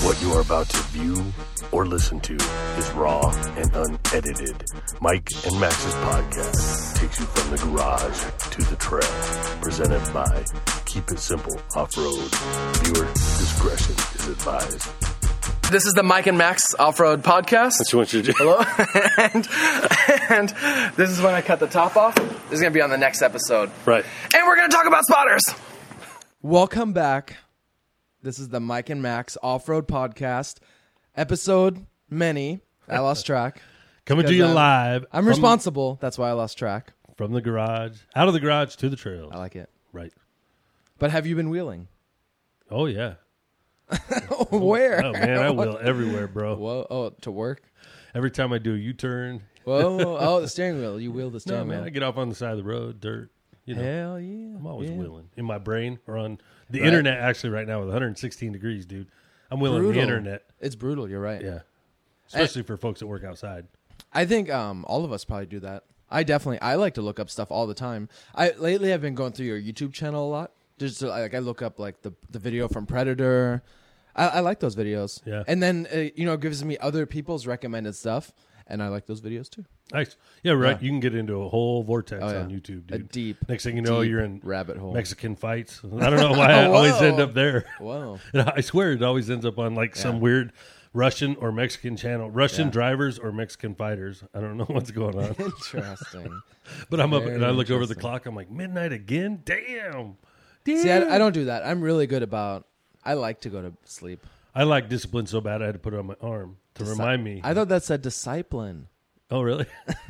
What you are about to view or listen to is raw and unedited. Mike and Max's podcast takes you from the garage to the trail. Presented by Keep It Simple Off-Road. Viewer discretion is advised. This is the Mike and Max Off-Road Podcast. That's what you do. Hello. and this is when I cut the top off. This is going to be on the next episode. Right. And we're going to talk about spotters. Welcome back. This is the Mike and Max Off-Road Podcast. Episode many. I lost track. Coming to you live. I'm responsible. That's why I lost track. From the garage. Out of the garage to the trails. I like it. Right. But have you been wheeling? Oh, yeah. Where? Oh, man, I wheel everywhere, bro. Whoa. Oh, to work? Every time I do a U-turn. Whoa. Oh, the steering wheel. You wheel the No, steering man, wheel. I get off on the side of the road, dirt. You know, Hell yeah. I'm always yeah. wheeling. In my brain or on the Right. internet, actually, right now with 116 degrees, dude. I'm wheeling Brutal. the internet. It's brutal. You're right. Yeah. Especially for folks that work outside. I think all of us probably do that. I like to look up stuff all the time. Lately I've been going through your YouTube channel a lot. Just to, I look up like the video from Predator. I like those videos. Yeah. And then it gives me other people's recommended stuff, and I like those videos too. Nice. Yeah, right. Yeah. You can get into a whole vortex Oh, yeah. on YouTube, dude. A deep. Next thing you know, deep you're in rabbit hole. Mexican fights. I don't know why I always Whoa. end up there. Whoa. I swear it always ends up on like some weird Russian or Mexican channel. Russian Yeah. drivers or Mexican fighters. I don't know what's going on. Interesting. But I'm up Very and I look over the interesting. clock. I'm like, midnight again? Damn. See, I don't do that. I'm really good about. I like to go to sleep. I like discipline so bad I had to put it on my arm to remind me. I thought that said discipline. Oh, really?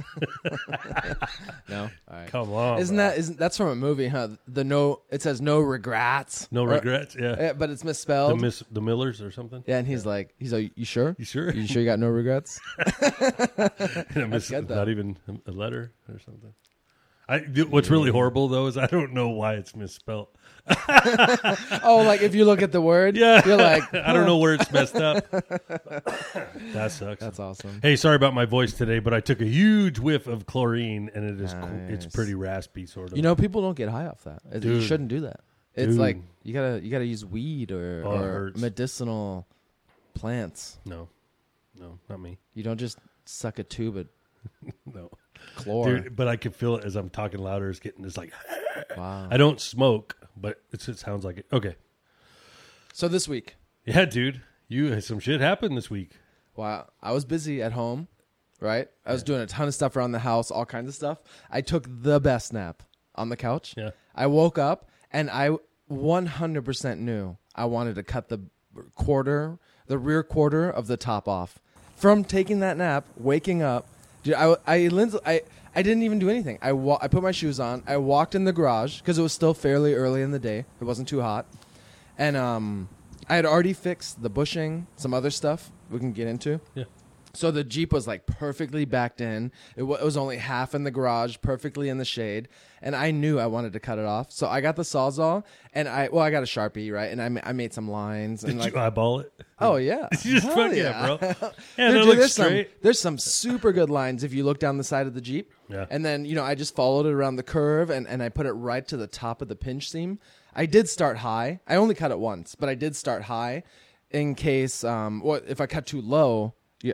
No. All right. Come on. Isn't bro. that's from a movie, huh? It says no regrets. No Or- regrets? Yeah. Yeah, but it's misspelled. The Millers or something? Yeah, and he's like, you sure? You sure? You sure you got no regrets? good, though. Not even a letter or something. What's really horrible, though, is I don't know why it's misspelled. Oh, like if you look at the word, Yeah. you're like, I don't know where it's messed up. That sucks. That's awesome. Hey, sorry about my voice today, but I took a huge whiff of chlorine, and it is it's Nice. pretty raspy, sort of. People don't get high off that. You Dude. shouldn't do that. It's Dude. like you gotta use weed Oh, it or hurts. medicinal plants. No, not me. You don't just suck a tube of No, chlor. dude. But I can feel it as I'm talking louder. It's getting this like. Wow. I don't smoke, but it sounds like it. Okay. So this week, Yeah, dude. Some shit happened this week. wow, I was busy at home, right? I was doing a ton of stuff around the house, all kinds of stuff. I took the best nap on the couch. Yeah. I woke up and I 100% knew I wanted to cut the rear quarter of the top off. From taking that nap, waking up, dude, I didn't even do anything. I put my shoes on. I walked in the garage because it was still fairly early in the day. It wasn't too hot. And I had already fixed the bushing, some other stuff we can get into. Yeah. So the Jeep was like perfectly backed in. It was only half in the garage, perfectly in the shade. And I knew I wanted to cut it off. So I got the Sawzall and I got a Sharpie, right? And I made some lines. And Did you eyeball it? oh, yeah. You just Hell fuck yeah, bro. Yeah, Dude, that looks there's straight. there's some super good lines if you look down the side of the Jeep. Yeah. And then, I just followed it around the curve and I put it right to the top of the pinch seam. I did start high. I only cut it once, but I did start high in case, if I cut too low,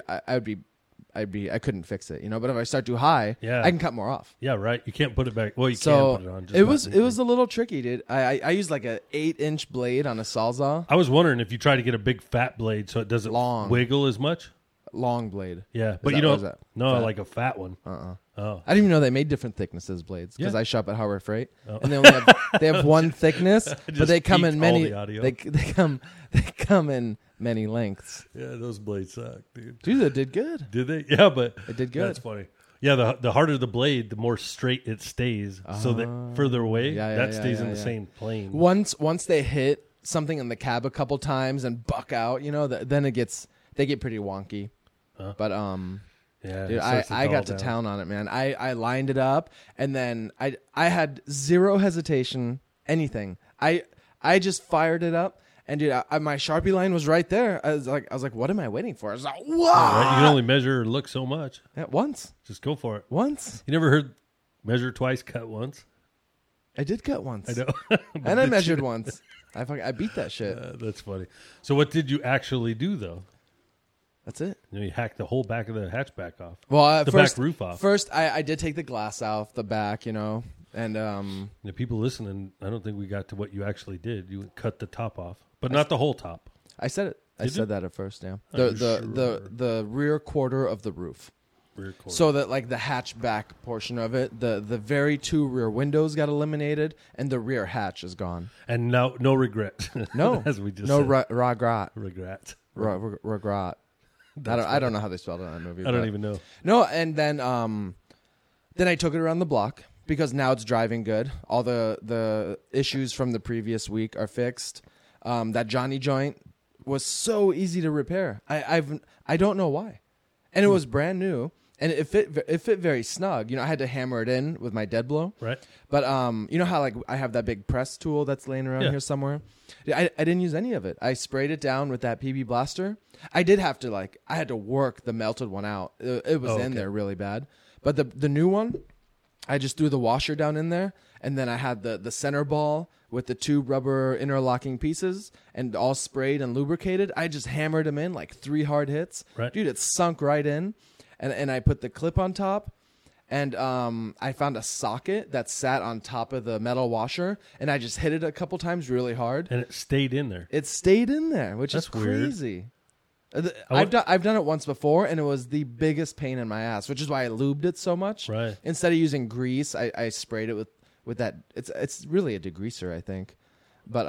I couldn't fix it, But if I start too high, Yeah. I can cut more off. Yeah, right. You can't put it back. Well, you So can put it on. Just it not was neatly. a little tricky, dude. I used like a 8-inch blade on a Sawzall, I was wondering if you try to get a big fat blade so it doesn't Long. wiggle as much. long blade. Yeah, but that- you know, what is that? no, Fat? like a fat one. Uh-uh. Oh, I didn't even know they made different thicknesses blades because Yeah. I shop at Harbor Freight, Oh. and they only have one thickness, but Just they come peaked in all many. the audio. They come in many lengths. yeah, those blades suck, dude. Dude, they did good. Did they? Yeah, but It did good. That's funny. Yeah, the harder the blade, the more straight it stays. So that further away, Yeah, that stays in the yeah. same plane. Once they hit something in the cab a couple times and buck out, then they get pretty wonky. But Yeah, dude, it starts I got dull to down. town on it, man. I lined it up, and then I had zero hesitation, anything. I just fired it up, and dude, my Sharpie line was right there. I was like, what am I waiting for? I was like, whoa! Right? You can only measure or look so much. Yeah, once. Just go for it. Once. You never heard measure twice, cut once? I did cut once. I know. And I measured once. I beat that shit. That's funny. So what did you actually do though? That's it. You hacked the whole back of the hatchback off. Well, the first, back roof off. First, I did take the glass off the back, and The people listening, I don't think we got to what you actually did. You cut the top off, but not the whole top. I said it. I Did said you? that at first. Yeah, Are you the rear quarter of the roof. Rear quarter. So that like the hatchback portion of it, the very two rear windows got eliminated, and the rear hatch is gone. And now, no regret. No, as we just no said. regret. Regret. Regret. I don't know how they spelled it in that movie. I don't but- even know. No, and then I took it around the block because now it's driving good. All the issues from the previous week are fixed. That Johnny joint was so easy to repair. I don't know why, and it was brand new. And it fit very snug. I had to hammer it in with my dead blow. Right. But you know how like I have that big press tool that's laying around here somewhere? I didn't use any of it. I sprayed it down with that PB Blaster. I did have to I had to work the melted one out. It was in there really bad. But the new one, I just threw the washer down in there, and then I had the center ball with the two rubber interlocking pieces and all sprayed and lubricated. I just hammered them in like 3 hard hits. Right. Dude, it sunk right in. And I put the clip on top, and I found a socket that sat on top of the metal washer, and I just hit it a couple times really hard. And it stayed in there. It stayed in there, which That's is weird. crazy. I've done it once before, and it was the biggest pain in my ass, which is why I lubed it so much. Right. Instead of using grease, I sprayed it with that. It's really a degreaser, I think. But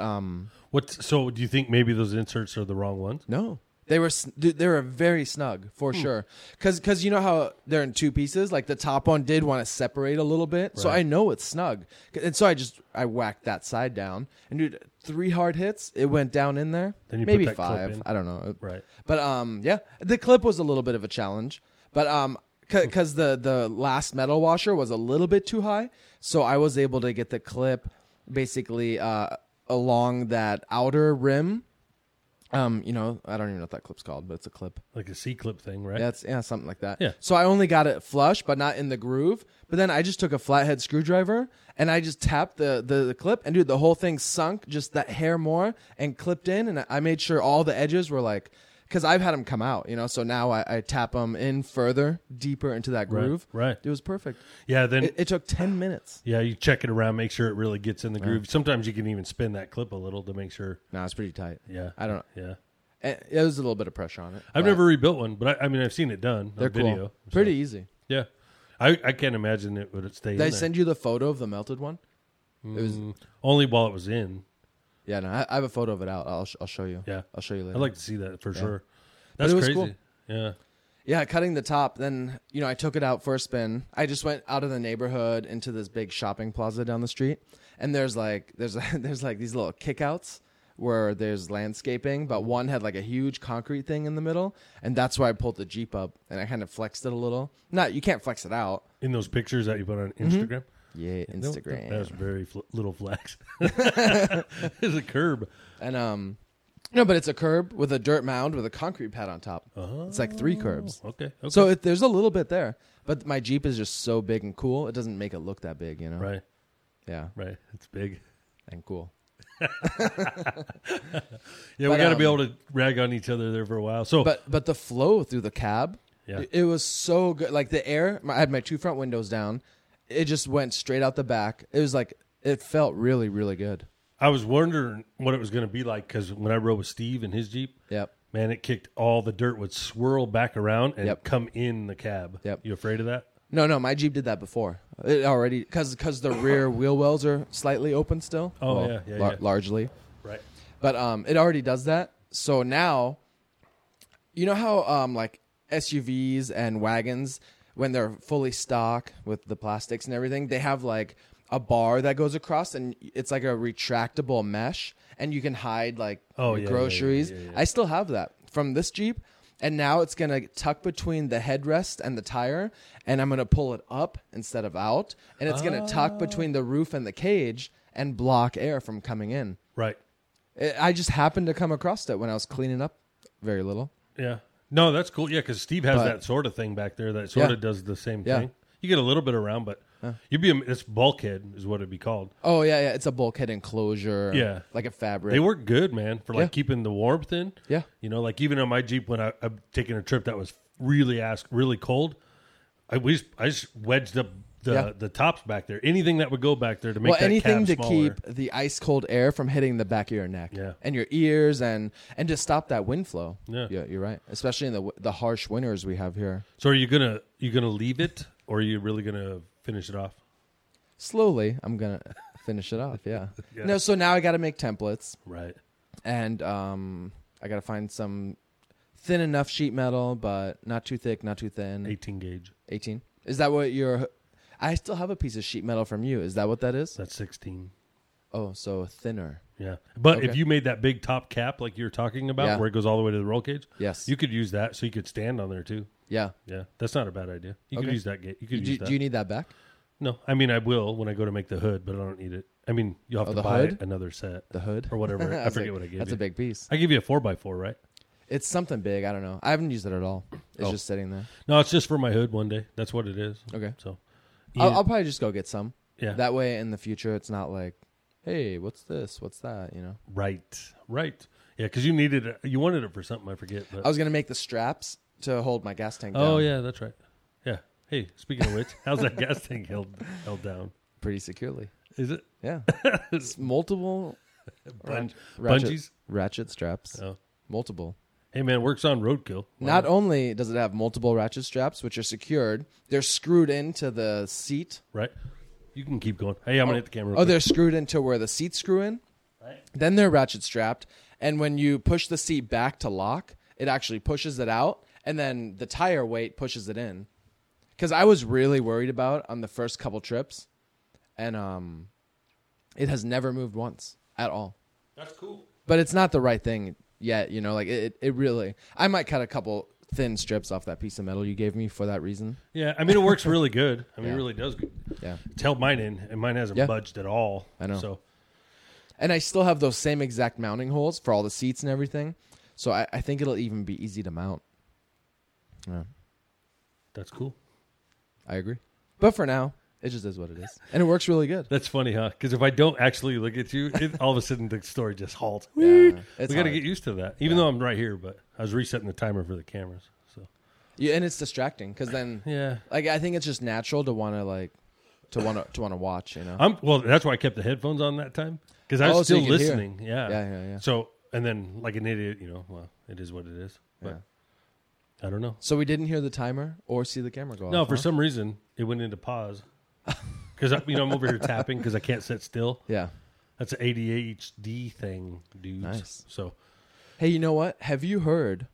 So do you think maybe those inserts are the wrong ones? no. They were very snug for sure, because you know how they're in 2 pieces. Like the top one did want to separate a little bit, so Right. I know it's snug, and so I whacked that side down, and dude, 3 hard hits, it went down in there. Then you put maybe that clip 5, in. I don't know. Right. But yeah, the clip was a little bit of a challenge, but because the last metal washer was a little bit too high, so I was able to get the clip basically along that outer rim. I don't even know what that clip's called, but it's a clip. Like a C-clip thing, right? Yeah, something like that. Yeah. So I only got it flush, but not in the groove. But then I just took a flathead screwdriver and I just tapped the clip, and dude, the whole thing sunk just that hair more and clipped in, and I made sure all the edges were like, because I've had them come out, so now I tap them in further, deeper into that groove. Right. It was perfect. Yeah, then It took 10 minutes. yeah, you check it around, make sure it really gets in the groove. Sometimes you can even spin that clip a little to make sure. No, it's pretty tight. Yeah. I don't Yeah. It was a little bit of pressure on it. I've but never rebuilt one, but I mean, I've seen it done they're on video. cool. so, Pretty easy. Yeah. I can't imagine it would stay in Did I there. send you the photo of the melted one? It was. Only while it was in. Yeah, no, I have a photo of it out. I'll show you. Yeah. I'll show you later. I'd like to see that for sure. But That's it was crazy. cool. Yeah. Yeah, cutting the top. Then I took it out for a spin. I just went out of the neighborhood into this big shopping plaza down the street, and there's like these little kickouts where there's landscaping, but one had like a huge concrete thing in the middle, and that's where I pulled the Jeep up and I kind of flexed it a little. You can't flex it out. In those pictures that you put on Instagram. Yeah, No, Instagram. that was very little flex. There's a curb. And no, but it's a curb with a dirt mound with a concrete pad on top. It's like 3 curbs. Okay. So there's a little bit there, but my Jeep is just so big and cool. It doesn't make it look that big, Right. Yeah, Right. It's big. and cool. Yeah, we But, got to be able to rag on each other there for a while. So, But the flow through the cab, Yeah. it was so good. Like the air, I had my 2 front windows down. It just went straight out the back. It was like, it felt really, really good. I was wondering what it was going to be like because when I rode with Steve in his Jeep, Yep. man, it kicked all the dirt would swirl back around and Yep. come in the cab. Yep. You afraid of that? No, my Jeep did that before. It already, because the rear wheel wells are slightly open still. Oh, Well, yeah. largely. Right. But it already does that. So now, you know how like SUVs and wagons, when they're fully stock with the plastics and everything, they have like a bar that goes across, and it's like a retractable mesh, and you can hide like Oh, your yeah, groceries. yeah. I still have that from this Jeep, and now it's gonna tuck between the headrest and the tire, and I'm gonna pull it up instead of out, and it's gonna tuck between the roof and the cage and block air from coming in. Right. I just happened to come across it when I was cleaning up very little. Yeah. No, that's cool. Yeah, because Steve has But- that sort of thing back there that sort Yeah. of does the same Yeah. thing. You get a little bit around, but You'd be it's bulkhead is what it'd be called. Oh yeah. It's a bulkhead enclosure. Yeah. like a fabric. They work good, man, for like Yeah. keeping the warmth in. Yeah. You know, like even on my Jeep when I'm taking a trip that was really cold, I just wedged up the tops back there. Anything that would go back there to make that anything cab to smaller. keep the ice cold air from hitting the back of your neck Yeah. and your ears and to stop that wind flow. Yeah. You're right. Especially in the harsh winters we have here. So are you gonna leave it, or are you really gonna finish it off? Slowly, I'm gonna finish it off. Yeah. Yeah. No. So now I got to make templates, Right. and I got to find some thin enough sheet metal, but not too thick, not too thin. 18 gauge. 18. Is that what you're? I still have a piece of sheet metal from you. Is that what that is? That's 16. Oh, so thinner. Yeah. But Okay. if you made that big top cap like you're talking about, Yeah. where it goes all the way to the roll cage, Yes. you could use that so you could stand on there too. Yeah. Yeah. That's not a bad idea. You could Okay. use that gate. You could Do, use that. do you need that back? No, I mean I will when I go to make the hood, but I don't need it. I mean you'll have Oh, to the buy hood? another set The hood or whatever. I That's forget a- what I gave That's you. a big piece. I give you a 4x4, right? It's something big. I don't know. I haven't used it at all. It's Oh. just sitting there. No, it's just for my hood one day. That's what it is. Okay. So, I'll probably just go get some. yeah. That way, in the future, it's not like, hey, what's this? What's that? You know. Right. Yeah, because you needed it. You wanted it for something. I forget. But I was gonna make the straps to hold my gas tank down. oh yeah, that's right. Yeah. Hey, speaking of which, how's that gas tank held down? Pretty securely. Is it Yeah. It's multiple bungees? ratchet straps. Oh. Multiple. Hey man, works on roadkill. Why Not only does it have multiple ratchet straps, which are secured, they're screwed into the seat. right? You can keep going. Hey, I'm gonna hit the camera. real Oh, quick. they're screwed into where the seats screw in. Right. Then they're ratchet strapped, and when you push the seat back to lock, it actually pushes it out, and then the tire weight pushes it in. Because I was really worried about on the first couple trips, and it has never moved once at all. That's cool. But it's not the right thing yet, you know. Like it really. I might cut a couple thin strips off that piece of metal you gave me for that reason. Yeah, I mean it works really good. I mean Yeah. it really does good. Yeah. It's held mine in, and mine hasn't Yeah. budged at all. I know. So And I still have those same exact mounting holes for all the seats and everything. So I think it'll even be easy to mount. Yeah, that's cool. I agree. But for now, it just is what it is. And it works really good. That's funny, huh? Because if I don't actually look at you, all of a sudden the story just halts. Yeah, we it's got to hard. get used to that, even though I'm right here. But I was resetting the timer for the cameras. So Yeah, and it's distracting because then, yeah, like, I think it's just natural to want to watch. You know. well, that's why I kept the headphones on that time because I was Oh, so still you could hear. listening. Yeah. Yeah. So and then like an idiot, well, it is what it is. But Yeah. I don't know. So we didn't hear the timer or see the camera go off. No, for huh? some reason it went into pause because I'm over here tapping because I can't sit still. Yeah. That's an ADHD thing, dudes. Nice. So Hey, you know what? Have you heard?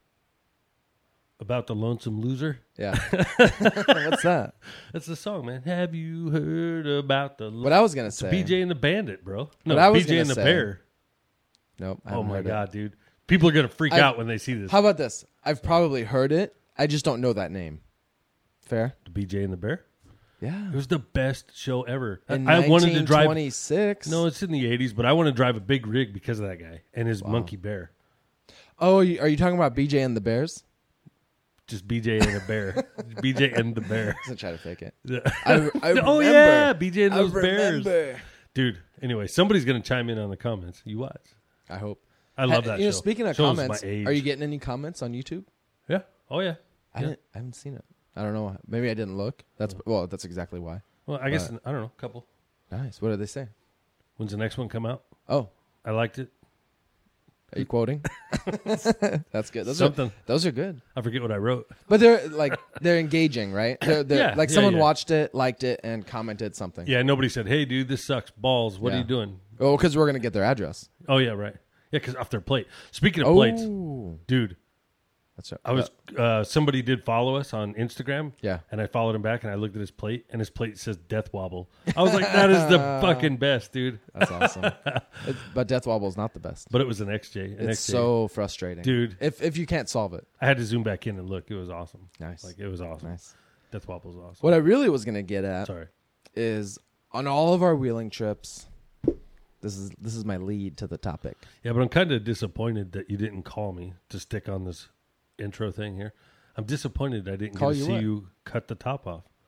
about the lonesome loser. Yeah. What's that? That's the song, man. Have you heard about the What I was gonna say. BJ and the Bandit, bro? No, What I was BJ gonna and the say- Bear. Nope. I Oh haven't my heard it. god, dude! People are gonna freak out when they see this. How about this? I've probably heard it. I just don't know that name. Fair. The BJ and the Bear. Yeah. It was the best show ever. In I wanted to drive. 1926. No, it's in the '80s, but I want to drive a big rig because of that guy and his monkey bear. Oh, are you talking about BJ and the Bears? Just BJ and the Bear. BJ and the Bear. I'm gonna try to fake it. oh remember. yeah, BJ and I those bears, remember. dude. Anyway, somebody's gonna chime in on the comments. You watch. I hope. I love that. You know, show. speaking of Shows comments, my age. are you getting any comments on YouTube? Yeah. Oh yeah. I haven't seen it. I don't know. Maybe I didn't look. That's exactly why. Well, I guess I don't know. A couple. Nice. What did they say? When's the next one come out? Oh, I liked it. are you quoting? That's good. Something. Those are good. I forget what I wrote. But they're engaging, right? They're Yeah, like yeah, someone yeah. watched it, liked it, and commented something. Yeah, nobody said, "Hey, dude, this sucks balls. What are Yeah. you doing?" Oh, because we're gonna get their address. Oh yeah, right. Yeah, because off their plate. Speaking of plates, Oh, dude, that's right. I was somebody did follow us on Instagram. Yeah. and I followed him back, and I looked at his plate, and his plate says Death Wobble. I was like, that is the fucking best, dude. That's awesome. But Death Wobble is not the best. But it was an XJ. An It's XJ. so frustrating, Dude. If you can't solve it, I had to zoom back in and look. It was awesome. Nice. Like it was awesome. nice. Death Wobble's awesome. What I really was gonna get at Sorry. is on all of our wheeling trips. This is my lead to the topic. Yeah, but I'm kind of disappointed that you didn't call me to stick on this intro thing here. I'm disappointed I didn't Call get to you see what? you cut the top off.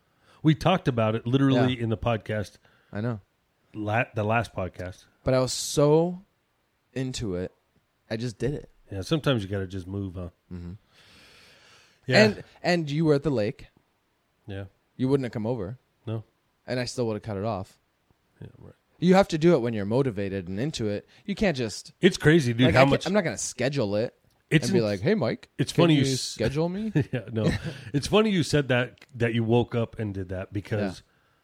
We talked about it literally in the podcast, I know. the last podcast. But I was so into it, I just did it. Yeah, sometimes you got to just move, huh? Mm-hmm. Yeah. And you were at the lake. Yeah. You wouldn't have come over. No. And I still would have cut it off. Yeah, right. You have to do it when you're motivated and into it. You can't just... It's crazy, dude, like, how much... I'm not going to schedule it It's and be like, hey, Mike, it's can funny you you schedule me? Yeah, no. It's funny you said that you woke up and did that because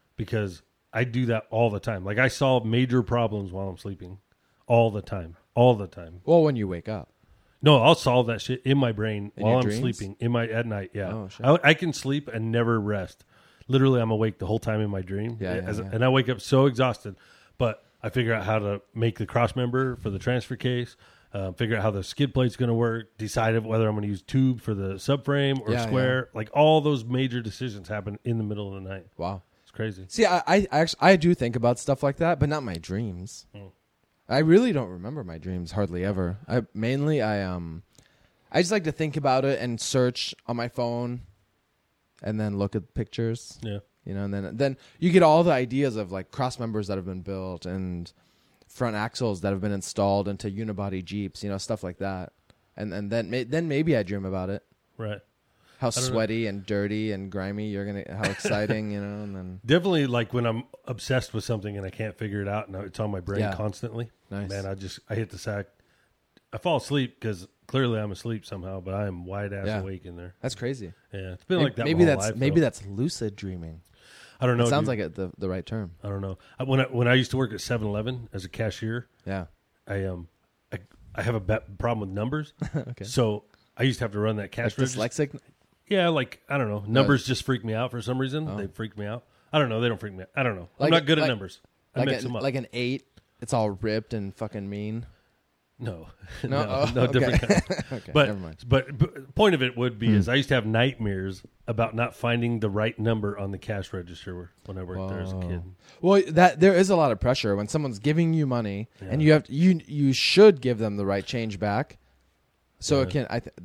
I do that all the time. Like, I solve major problems while I'm sleeping all the time. All the time. Well, when you wake up. No, I'll solve that shit in my brain In while your I'm dreams? sleeping at night. Yeah, Oh, shit. I can sleep and never rest. Literally, I'm awake the whole time in my dream. Yeah. And I wake up so exhausted, but I figure out how to make the cross member for the transfer case. Figure out how the skid plate's going to work. Decide whether I'm going to use tube for the subframe or square. Like all those major decisions happen in the middle of the night. Wow. It's crazy. See, I actually I do think about stuff like that, but not my dreams. I really don't remember my dreams hardly ever. I just like to think about it and search on my phone, and then look at pictures. Yeah. You know, and then you get all the ideas of like cross members that have been built and front axles that have been installed into unibody Jeeps. You know, stuff like that. And then maybe I dream about it. Right. How sweaty and dirty and grimy how exciting, you know, and then Definitely like when I'm obsessed with something and I can't figure it out and it's on my brain Yeah. constantly. Nice. Man, I hit the sack. I fall asleep because clearly I'm asleep somehow, but I am wide ass awake in there. that's crazy. Yeah, it's been like that. Maybe my whole that's life, maybe though. that's lucid dreaming. I don't know. It sounds dude. like the right term. I don't know. When I used to work at 7-Eleven as a cashier, Yeah. I have a problem with numbers. Okay. So I used to have to run that cash register. Dyslexic. Yeah, like I don't know. Numbers just freak me out for some reason. They freak me out. I don't know. They don't freak me out. I don't know. I'm not good at numbers. I mix them up. Like an 8. It's all ripped and fucking mean. No, No? Oh, no, okay. different kind. Okay, But, never mind. but point of it would be is I used to have nightmares about not finding the right number on the cash register when I worked there as a kid. Well, there is a lot of pressure when someone's giving you money, and you should give them the right change back. So it can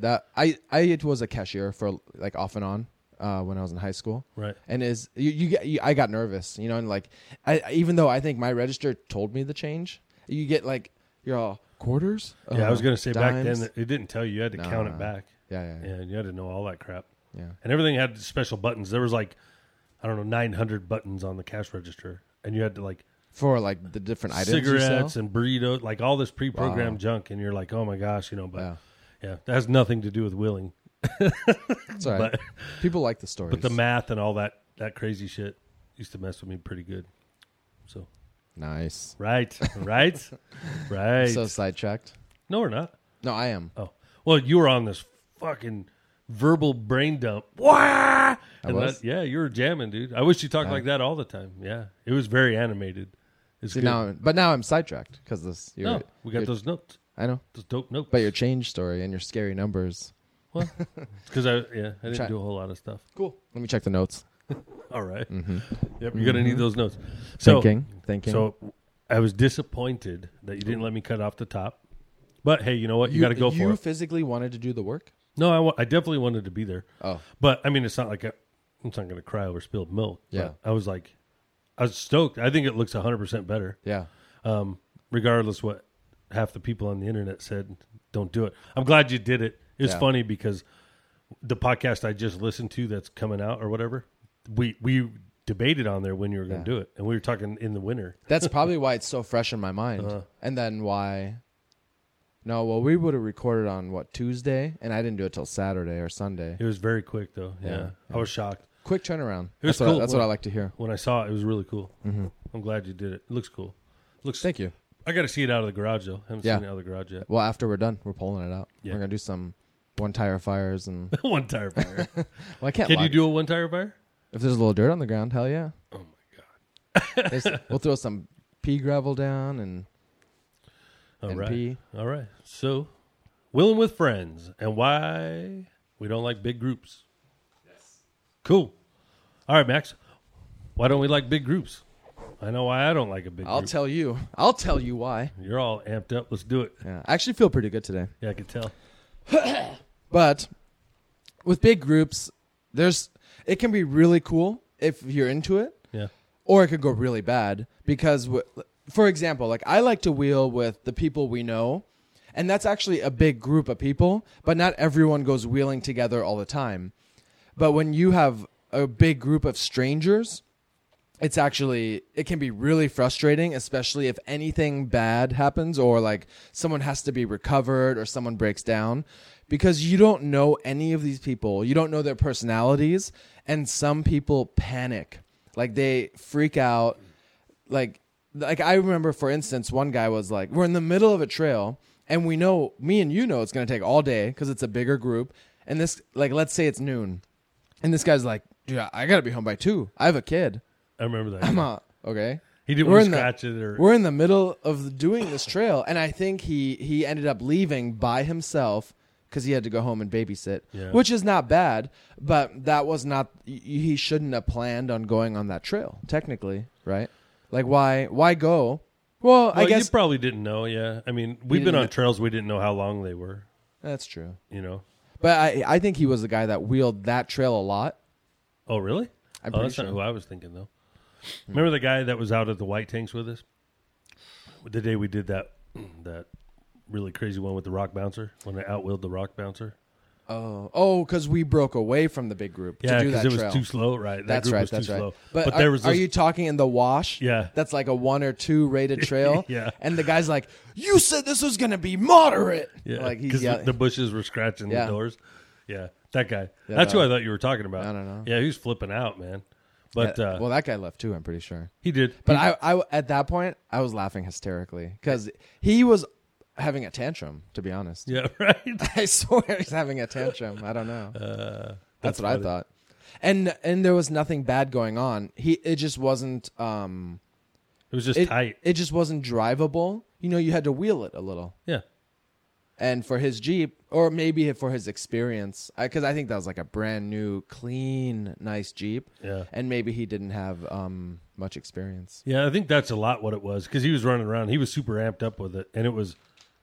I was a cashier for like off and on when I was in high school, Right. And I got nervous, you know, and like even though I think my register told me the change, you get like you're all quarters. Yeah, I was going to say dimes. back then it didn't tell you. You had to count it back. Yeah. And you had to know all that crap. Yeah. And everything had special buttons. There was like, I don't know, 900 buttons on the cash register. And you had to like For like the different items you cigarettes sell? and burritos, like all this pre-programmed Wow. junk. And you're like, oh my gosh, you know, but Yeah. yeah, that has nothing to do with willing. It's all right. But, People like the stories. but the math and all that crazy shit used to mess with me pretty good. So, nice. right. So sidetracked. No, we're not. No, I am. Oh, well, you were on this fucking verbal brain dump. Wah! And was? yeah, you were jamming, dude. I wish you talked like that all the time. Yeah, it was very animated. It's See, good. now I'm sidetracked because this. No, we got those notes. I know, Those dope notes. but your change story and your scary numbers. Well, because I didn't Try- do a whole lot of stuff. Cool. Let me check the notes. All right. Yep, you're gonna need those notes. So, Thinking. So I was disappointed that you didn't let me cut off the top. But hey, you know what? You got to go for You it. physically wanted to do the work. No, I definitely wanted to be there. Oh, But I mean, it's not like I'm not going to cry over spilled milk. But Yeah. I was stoked. I think it looks 100% better. yeah. Regardless what half the people on the internet said, don't do it. I'm glad you did it. It's Yeah. funny because the podcast I just listened to that's coming out or whatever, we debated on there when you were going to do it, and we were talking in the winter. That's probably why it's so fresh in my mind, and then why. No, well, we would have recorded on Tuesday, and I didn't do it till Saturday or Sunday. It was very quick though. Yeah, Yeah. I was shocked Quick turnaround. It was That's cool. That's what I like to hear. when I saw it. It was really cool. Mm-hmm. I'm glad you did it. It looks cool. Looks. Thank you. I got to see it out of the garage though. I haven't Yeah. seen it out of the garage yet. Well, after we're done, we're pulling it out. Yeah. We're gonna do some one tire fires and. One tire fire. Well, I can't. Can lie. you do a one tire fire? If there's a little dirt on the ground, hell yeah. Oh my god. We'll throw some pea gravel down and All and right. pee. All right. So, willing with friends and why we don't like big groups. Yes. Cool. All right, Max. Why don't we like big groups? I know why I don't like a big I'll group. tell you. I'll tell you why. You're all amped up. Let's do it. Yeah, I actually feel pretty good today. Yeah, I can tell. But with big groups, it can be really cool if you're into it. Yeah. Or it could go really bad because, for example, like I like to wheel with the people we know, and that's actually a big group of people, but not everyone goes wheeling together all the time. But when you have a big group of strangers, it can be really frustrating, especially if anything bad happens or like someone has to be recovered or someone breaks down, because you don't know any of these people. You don't know their personalities, and some people panic. Like they freak out. Like I remember, for instance, one guy was like, we're in the middle of a trail and we know, me and you know, it's going to take all day because it's a bigger group. And this, like, let's say it's noon. And this guy's like, dude, I got to be home by 2. I have a kid. I remember that. I'm out. Okay. He didn't want to scratch it. We're in the middle of doing this trail. And I think he ended up leaving by himself because he had to go home and babysit, which is not bad. But that was not, he shouldn't have planned on going on that trail, technically, right? Like, why go? Well, I guess you probably didn't know. Yeah. I mean, we've been on trails we didn't know how long they were. That's true. You know? But I think he was the guy that wheeled that trail a lot. Oh, really? That's not who I was thinking, though. Remember the guy that was out at the White Tanks with us? The day we did that really crazy one with the rock bouncer, when I outwheeled the rock bouncer? Because we broke away from the big group to do that trail. Yeah, because it was too slow, right? That's right. Slow. But are you talking in the wash? Yeah. That's like a 1 or 2 rated trail? Yeah. And the guy's like, you said this was going to be moderate. Yeah, like because the bushes were scratching the doors. Yeah, that guy. Yeah, that's who I thought you were talking about. I don't know. Yeah, he was flipping out, man. But well, that guy left too, I'm pretty sure. He did. But I at that point, I was laughing hysterically because he was having a tantrum, to be honest. Yeah, right. I swear he's having a tantrum. I don't know. That's what funny. I thought. And there was nothing bad going on. It just wasn't. It was just tight. It just wasn't drivable. You know, you had to wheel it a little. Yeah. And for his Jeep, or maybe for his experience, because I think that was like a brand new, clean, nice Jeep. Yeah. And maybe he didn't have much experience. Yeah, I think that's a lot what it was, because he was running around. He was super amped up with it, and it was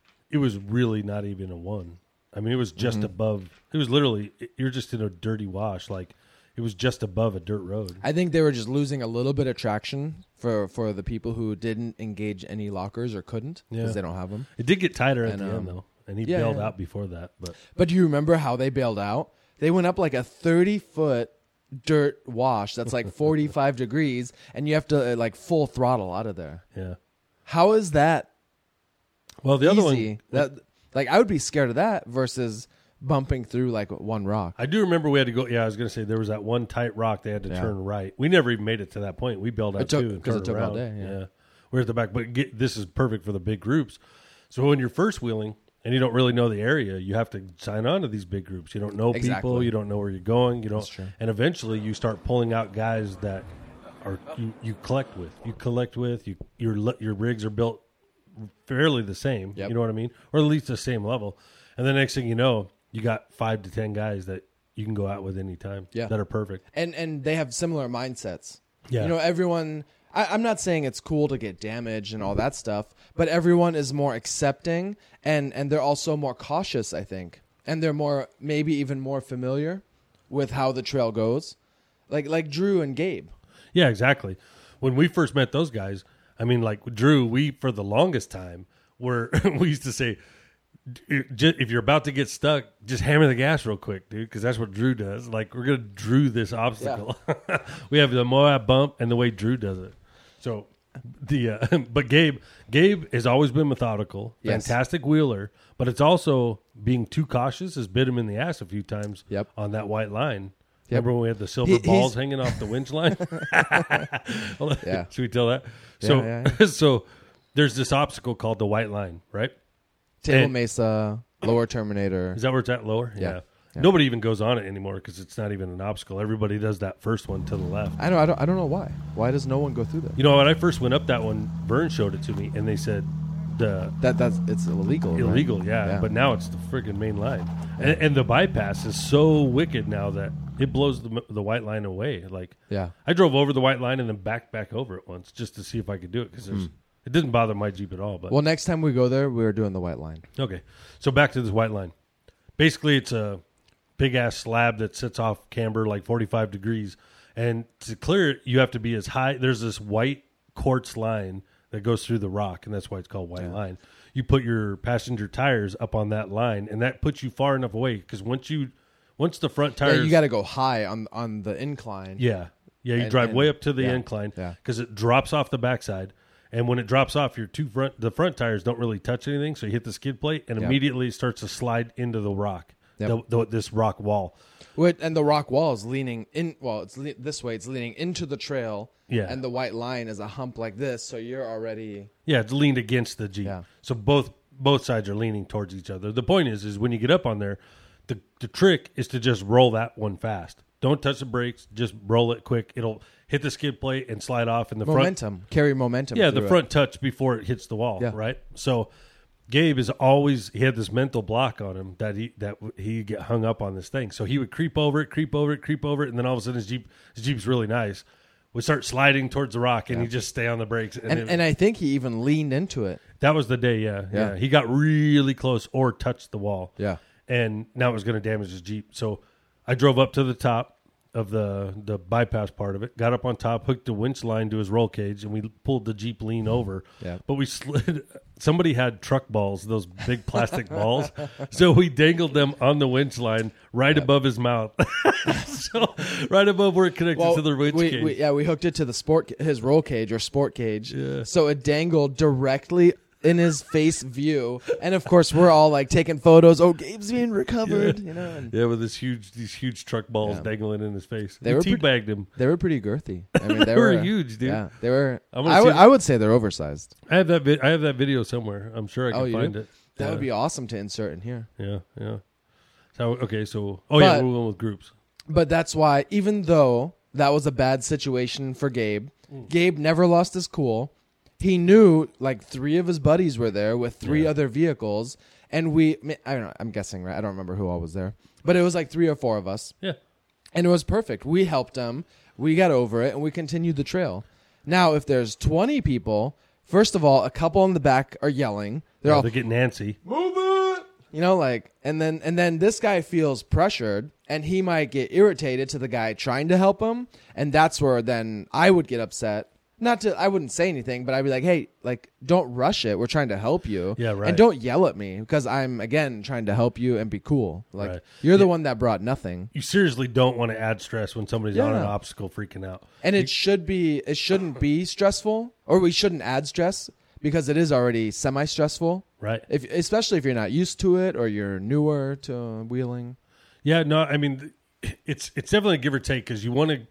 really not even a 1. I mean, it was just above. It was literally, you're just in a dirty wash. Like, it was just above a dirt road. I think they were just losing a little bit of traction for the people who didn't engage any lockers or couldn't because they don't have them. It did get tighter at the end, though. And he bailed out before that. But do you remember how they bailed out? They went up like a 30-foot dirt wash that's like 45 degrees, and you have to like full throttle out of there. Yeah. How is that? Well, the easy? other one, like I would be scared of that versus bumping through like one rock. I do remember we had to go. Yeah, I was going to say there was that one tight rock they had to turn right. We never even made it to that point. We bailed out too because it took all day. Yeah. We're at the back, but this is perfect for the big groups. So when you're first wheeling and you don't really know the area, you have to sign on to these big groups. You don't know people. You don't know where you're going. You don't. That's true. And eventually you start pulling out guys that are you collect with. You collect with. Your rigs are built fairly the same. Yep. You know what I mean? Or at least the same level. And the next thing you know, you got 5 to 10 guys that you can go out with anytime that are perfect. And they have similar mindsets. Yeah. You know, everyone... I'm not saying it's cool to get damaged and all that stuff, but everyone is more accepting and they're also more cautious, I think. And they're maybe even more familiar with how the trail goes. Like Drew and Gabe. Yeah, exactly. When we first met those guys, I mean, like Drew, we, for the longest time, we used to say, if you're about to get stuck, just hammer the gas real quick, dude, because that's what Drew does. Like, we're going to Drew this obstacle. Yeah. We have the Moab bump and the way Drew does it. So, but Gabe has always been methodical, fantastic wheeler, but it's also being too cautious has bit him in the ass a few times on that white line. Remember when we had the silver balls hanging off the winch line? Yeah. Should we tell that? So there's this obstacle called the white line, right? Table Mesa, Lower Terminator. Is that where it's at, lower? Yeah. Nobody even goes on it anymore because it's not even an obstacle. Everybody does that first one to the left. I don't know why. Why does no one go through that? You know, when I first went up that one, Vern showed it to me, and they said that's it's illegal. Illegal, right? yeah. But now it's the friggin' main line, and the bypass is so wicked now that it blows the white line away. Like, I drove over the white line and then back over it once just to see if I could do it because it didn't bother my Jeep at all. But well, next time we go there, we're doing the white line. Okay, so back to this white line. Basically, it's a big ass slab that sits off camber like 45 degrees, And to clear it, you have to be as high. There's this white quartz line that goes through the rock, and that's why it's called white line. You put your passenger tires up on that line, and that puts you far enough away because once the front tires, you got to go high on the incline. Yeah, you drive way up to the incline Yeah. because it drops off the backside, and when it drops off, the front tires don't really touch anything, so you hit the skid plate, and immediately it starts to slide into the rock, this rock wall. And the rock wall is leaning in. Well, it's this way. It's leaning into the trail. Yeah. And the white line is a hump like this, so you're already. Yeah, it's leaned against the Jeep. Yeah. So both sides are leaning towards each other. The point is when you get up on there, the trick is to just roll that one fast. Don't touch the brakes. Just roll it quick. It'll hit the skid plate and slide off in the front. Carry momentum. Yeah, the front touch before it hits the wall. Yeah. Right. So Gabe is always, he had this mental block on him that he get hung up on this thing. So he would creep over it, and then all of a sudden his Jeep's really nice, would start sliding towards the rock, and he'd just stay on the brakes. And I think he even leaned into it. That was the day, yeah. He got really close or touched the wall. Yeah. And now it was going to damage his Jeep. So I drove up to the top of the bypass part of it, got up on top, hooked the winch line to his roll cage, and we pulled the Jeep lean over. Yeah. But we slid. Somebody had truck balls, those big plastic balls. So we dangled them on the winch line right above his mouth. So right above where it connected to the winch cage. We hooked it to his roll cage or sport cage. Yeah. So it dangled directly in his face view, and of course we're all like taking photos. Oh, Gabe's being recovered, you know. And with these huge truck balls dangling in his face. They teabagged him. They were pretty girthy. I mean, they were huge, dude. Yeah, they were. I would say they're oversized. I have that. I have that video somewhere. I'm sure I can find it. That would be awesome to insert in here. Yeah. So we're going with groups. But that's why, even though that was a bad situation for Gabe, Gabe never lost his cool. He knew like 3 of his buddies were there with 3 other vehicles, and I don't know, I'm guessing, right? I don't remember who all was there, but it was like 3 or 4 of us. Yeah. And it was perfect. We helped him. We got over it, and we continued the trail. Now, if there's 20 people, first of all, a couple in the back are yelling. They're getting antsy. Move it! You know, like, and then this guy feels pressured, and he might get irritated to the guy trying to help him, and that's where then I would get upset. I wouldn't say anything, but I'd be like, hey, like, don't rush it. We're trying to help you. Yeah, right. And don't yell at me because I'm, again, trying to help you and be cool. Like, you're the one that brought nothing. You seriously don't want to add stress when somebody's on an obstacle freaking out. And it shouldn't be stressful, or we shouldn't add stress because it is already semi-stressful. Right. Especially if you're not used to it or you're newer to wheeling. Yeah, no, I mean, it's definitely a give or take because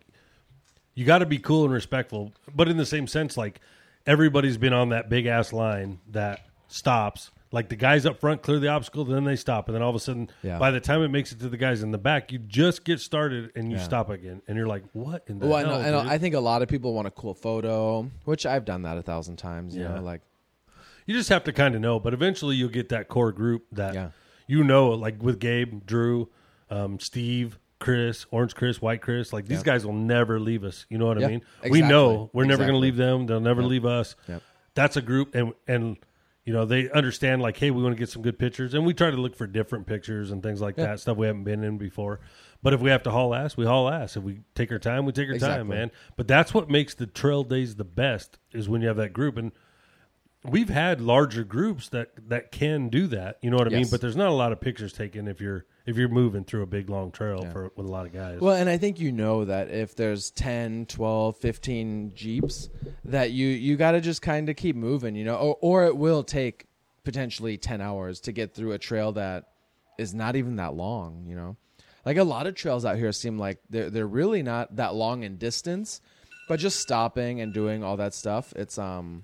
you got to be cool and respectful, but in the same sense, like everybody's been on that big ass line that stops. Like the guys up front clear the obstacle, then they stop, and then all of a sudden, by the time it makes it to the guys in the back, you just get started and you stop again, and you're like, "What in the hell?" And I think a lot of people want a cool photo, which I've done that 1,000 times. You know, like you just have to kind of know, but eventually you'll get that core group that you know, like with Gabe, Drew, Steve. Chris, Orange Chris, White Chris, like these guys will never leave us. You know what I mean? Exactly. We know we're never going to leave them. They'll never leave us. Yep. That's a group, and you know they understand. Like, hey, we want to get some good pictures, and we try to look for different pictures and things like that, stuff we haven't been in before. But if we have to haul ass, we haul ass. If we take our time, we take our time, man. But that's what makes the trail days the best is when you have that group. And we've had larger groups that can do that. You know what I mean? But there's not a lot of pictures taken if you're moving through a big long trail with a lot of guys. Well, and I think you know that if there's 10, 12, 15 Jeeps, that you got to just kind of keep moving, you know, or it will take potentially 10 hours to get through a trail that is not even that long, you know. Like a lot of trails out here seem like they're really not that long in distance, but just stopping and doing all that stuff, it's fun,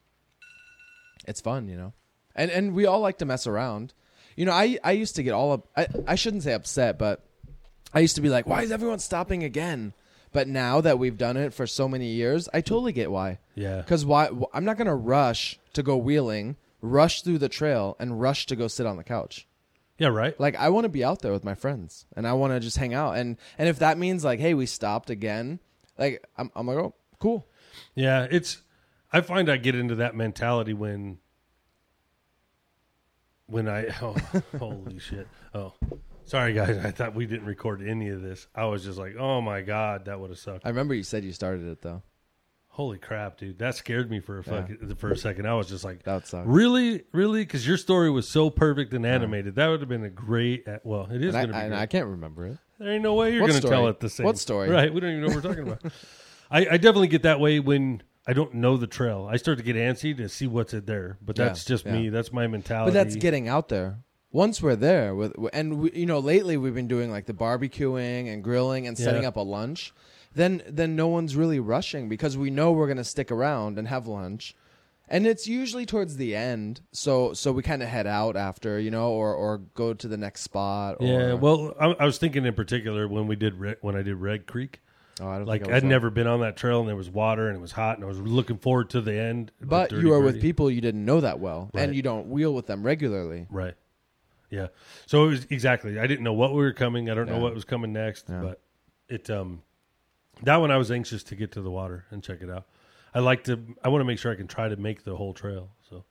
you know. And we all like to mess around. You know, I used to get I shouldn't say upset, but I used to be like, why is everyone stopping again? But now that we've done it for so many years, I totally get why. Yeah. Because I'm not going to rush to go wheeling, rush through the trail, and rush to go sit on the couch. Yeah, right. Like, I want to be out there with my friends, and I want to just hang out. And if that means, like, hey, we stopped again, like, I'm like, oh, cool. Yeah, I find I get into that mentality when I holy shit. Oh, Sorry, guys. I thought we didn't record any of this. I was just like, oh, my God, that would have sucked. I remember you said you started it, though. Holy crap, dude. That scared me for a second. I was just like, that would suck. Really? Really? Because your story was so perfect and animated. That would have been a great, well, it is going to be And I can't remember it. There ain't no way you're going to tell it the same. What story? Right. We don't even know what we're talking about. I definitely get that way when I don't know the trail. I start to get antsy to see what's in there. But that's just me. That's my mentality. But that's getting out there. Once we're there, lately we've been doing like the barbecuing and grilling and setting up a lunch. Then no one's really rushing because we know we're going to stick around and have lunch. And it's usually towards the end. So we kind of head out after, or go to the next spot. Yeah, well, I was thinking in particular when I did Red Creek. Oh, I don't like think I'd never been on that trail and there was water and it was hot and I was looking forward to the end. But you are with people you didn't know that well. Right. And you don't wheel with them regularly. Right. Yeah. So it was exactly. I didn't know what we were coming. I don't know what was coming next. Yeah. But it that one I was anxious to get to the water and check it out. I want to make sure I can try to make the whole trail. So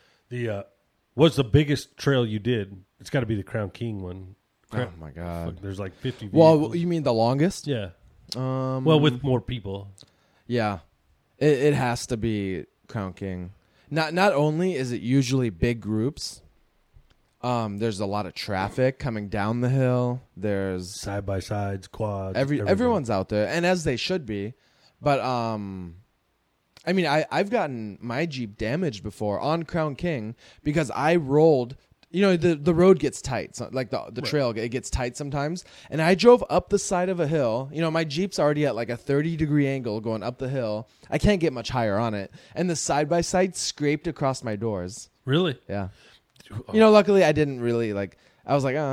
what's the biggest trail you did? It's got to be the Crown King one. Oh my God. There's like 50 vehicles. Well, you mean the longest? Yeah. Well, with more people. Yeah. It has to be Crown King. Not only is it usually big groups, there's a lot of traffic coming down the hill. There's side by sides, quads. Everyone's out there, and as they should be. But I mean, I've gotten my Jeep damaged before on Crown King because I rolled. The road gets tight, so like the trail, it gets tight sometimes. And I drove up the side of a hill. My Jeep's already at like a 30-degree angle going up the hill. I can't get much higher on it. And the side-by-side scraped across my doors. Really? Yeah. Luckily I didn't really I was like,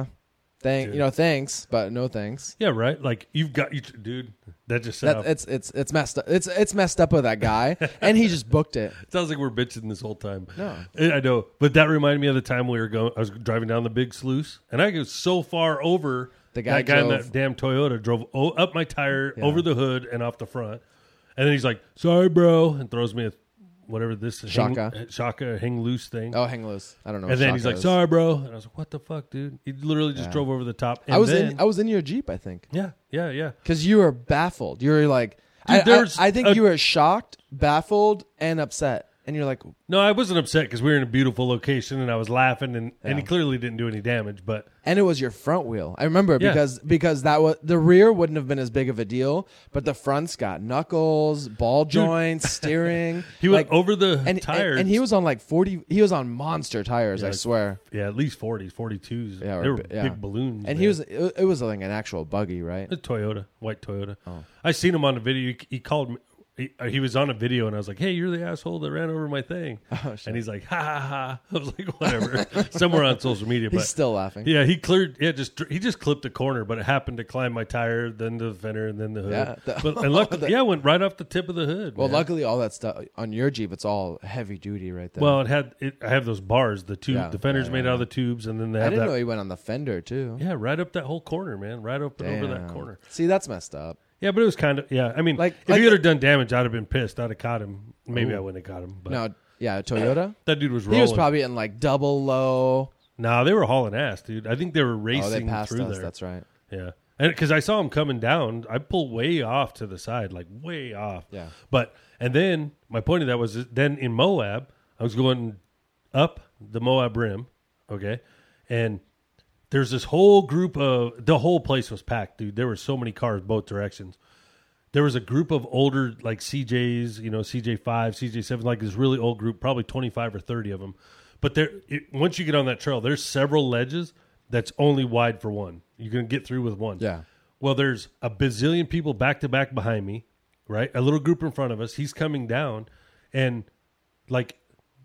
thanks, but no thanks. Yeah, right. Like dude. That just it's messed up. It's messed up with that guy, and he just booked it. Sounds like we're bitching this whole time. No, I know, but that reminded me of the time we were going. I was driving down the big sluice, and I was so far over. The guy in that damn Toyota drove up my tire, over the hood, and off the front, and then he's like, "Sorry, bro," and throws me a whatever this is, Shaka hang loose thing. Oh, hang loose. I don't know. And then he's like, "Sorry, bro," and I was like, "What the fuck, dude?" He literally just drove over the top. And I was in your Jeep, I think. Yeah. Because you were baffled. You were like, dude, I think you were shocked, baffled, and upset. And you're like, no, I wasn't upset because we were in a beautiful location and I was laughing and he clearly didn't do any damage. And it was your front wheel. I remember because that was the rear wouldn't have been as big of a deal, but the front's got knuckles, ball joints, steering. He went over the tires, and he was on like 40. He was on monster tires. I swear. Yeah, at least 40s, 42s. Yeah, they were big balloons. And it was like an actual buggy, right? A Toyota, white Toyota. Oh. I seen him on the video. He called me. He was on a video, and I was like, "Hey, you're the asshole that ran over my thing." Oh, and he's like, "Ha ha ha!" I was like, "Whatever." Somewhere on social media, he's still laughing. Yeah, he cleared. Yeah, he just clipped a corner, but it happened to climb my tire, then the fender, and then the hood. And luckily, it went right off the tip of the hood. Well, luckily, all that stuff on your Jeep, it's all heavy duty, right there. Well, I have those bars. The fender's made out of the tubes, and then they have I didn't know he went on the fender too. Yeah, right up that whole corner, man. Right up and over that corner. See, that's messed up. Yeah, but it was kind of, I mean, if he would have done damage, I'd have been pissed. I'd have caught him. Maybe I wouldn't have caught him. But no, Toyota? That dude was rolling. He was probably in like double low. No, they were hauling ass, dude. I think they were racing they passed through us, there. That's right. Yeah. And because I saw him coming down, I pulled way off to the side, like way off. Yeah. And then my point of that was then in Moab, I was going up the Moab rim, okay? And there's this whole group the whole place was packed, dude. There were so many cars both directions. There was a group of older, like CJs, CJ5, CJ7, like this really old group, probably 25 or 30 of them. But once you get on that trail, there's several ledges that's only wide for one. You can get through with one. Yeah. Well, there's a bazillion people back to back behind me, right? A little group in front of us. He's coming down, and like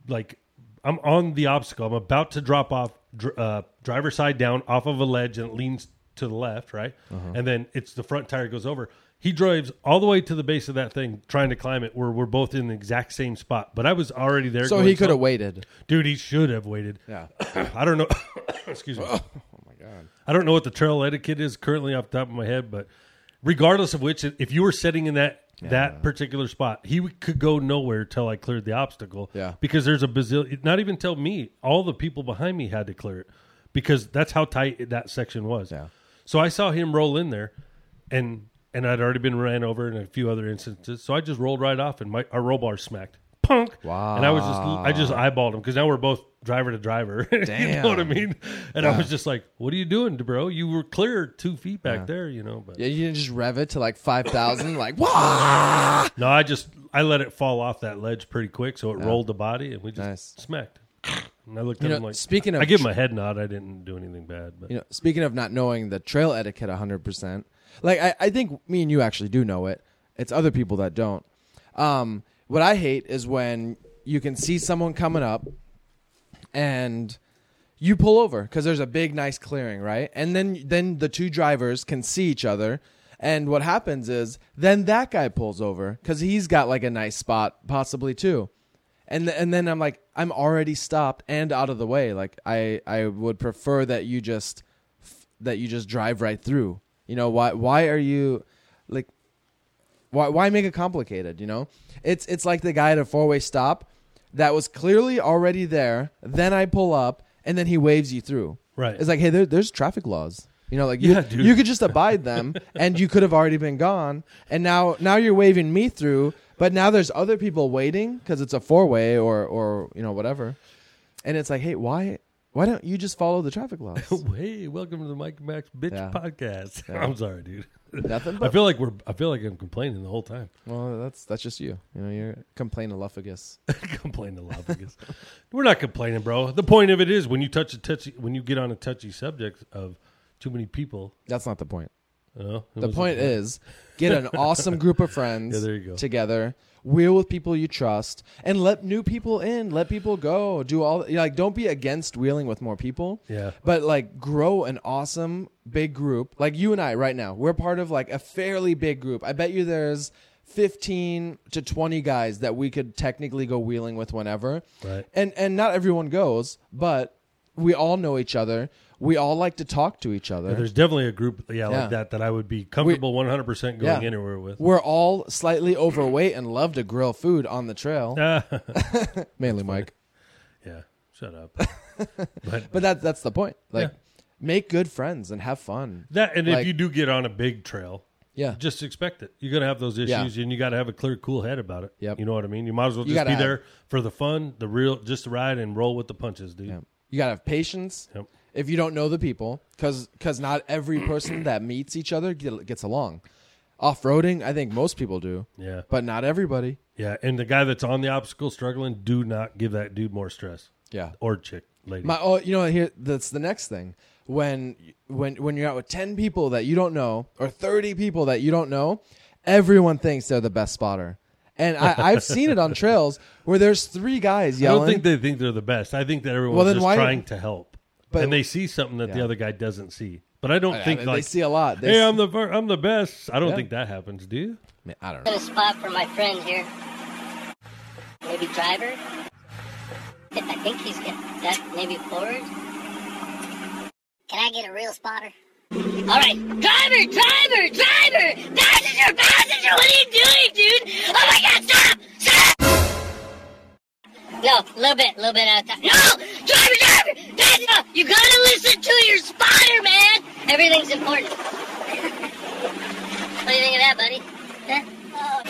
I'm on the obstacle. I'm about to drop off driver's side down off of a ledge, and it leans to the left, right? Uh-huh. And then it's the front tire goes over. He drives all the way to the base of that thing, trying to climb it, where we're both in the exact same spot. But I was already there. So he could have waited. Dude, he should have waited. Yeah. I don't know. Excuse me. Oh, my God. I don't know what the trail etiquette is currently off the top of my head, but regardless of which, if you were sitting in that particular spot, he could go nowhere till I cleared the obstacle. Yeah. Because there's a bazillion, not even till me, all the people behind me had to clear it. because that's how tight that section was. Yeah. So I saw him roll in there, and I'd already been ran over in a few other instances. So I just rolled right off, and our roll bar smacked. Punk. Wow. And I just eyeballed him because now we're both driver to driver. Damn. You know what I mean? And I was just like, what are you doing, bro? You were clear 2 feet back there, you know. But Yeah, you didn't just rev it to like 5,000, like, wow. no, I let it fall off that ledge pretty quick, so it rolled the body, and we just smacked. And I looked at him like, speaking of I give him a head nod. I didn't do anything bad. But speaking of not knowing the trail etiquette 100%, like I think me and you actually do know it. It's other people that don't. What I hate is when you can see someone coming up and you pull over because there's a big, nice clearing, right? And then the 2 drivers can see each other. And what happens is then that guy pulls over because he's got like a nice spot possibly too. And then I'm like, I'm already stopped and out of the way. Like I would prefer that you just drive right through. You know, why are you like, why make it complicated? You know, it's like the guy at a 4-way stop that was clearly already there. Then I pull up and then he waves you through. Right. It's like, hey, there's traffic laws. You know, like dude. you could just abide them and you could have already been gone. And now you're waving me through, but now there's other people waiting because it's a 4-way or you know, whatever. And it's like, hey, why don't you just follow the traffic laws? Hey, welcome to the Mike and Max Bitch Podcast. Yeah. I'm sorry, dude. Nothing but I feel like I'm complaining the whole time. Well, that's just you. You know, you're complainolophagus. Complainolophagus. We're not complaining, bro. The point of it is when you when you get on a touchy subject of too many people. That's not the point. The point is get an awesome group of friends there you go. together, wheel with people you trust, and let new people in, let people go, do all like don't be against wheeling with more people. Yeah. But like grow an awesome big group. Like you and I right now, we're part of like a fairly big group. I bet you there's 15 to 20 guys that we could technically go wheeling with whenever. Right. And not everyone goes, but we all know each other. We all like to talk to each other. Yeah, there's definitely a group like that I would be comfortable 100% going anywhere with. We're all slightly overweight and love to grill food on the trail. Mainly Mike. Yeah, shut up. But that's the point. Like, make good friends and have fun. If you do get on a big trail, yeah, just expect it. You're going to have those issues, and you got to have a clear, cool head about it. Yep. You know what I mean? You might as well just be there for the fun, just the ride, and roll with the punches, dude. Yeah. You got to have patience. Yep. If you don't know the people, because not every person that meets each other gets along. Off-roading, I think most people do. Yeah. But not everybody. Yeah, and the guy that's on the obstacle struggling, do not give that dude more stress. Yeah. Or chick, lady. Here, that's the next thing. When you're out with 10 people that you don't know, or 30 people that you don't know, everyone thinks they're the best spotter. And I've seen it on trails where there's 3 guys yelling. I don't think they think they're the best. I think that everyone's just trying to help. But, and they see something that the other guy doesn't see. But I don't think they see a lot. Hey, I'm the best. I don't think that happens, do you? I don't know. A spot for my friend here. Maybe driver. I think he's got that. Maybe forward. Can I get a real spotter? All right, driver! Passenger! What are you doing, dude? Oh my God! Stop! No, a little bit out of time. No! Driver! Passenger! You gotta listen to your spotter, man! Everything's important. What do you think of that, buddy? Huh?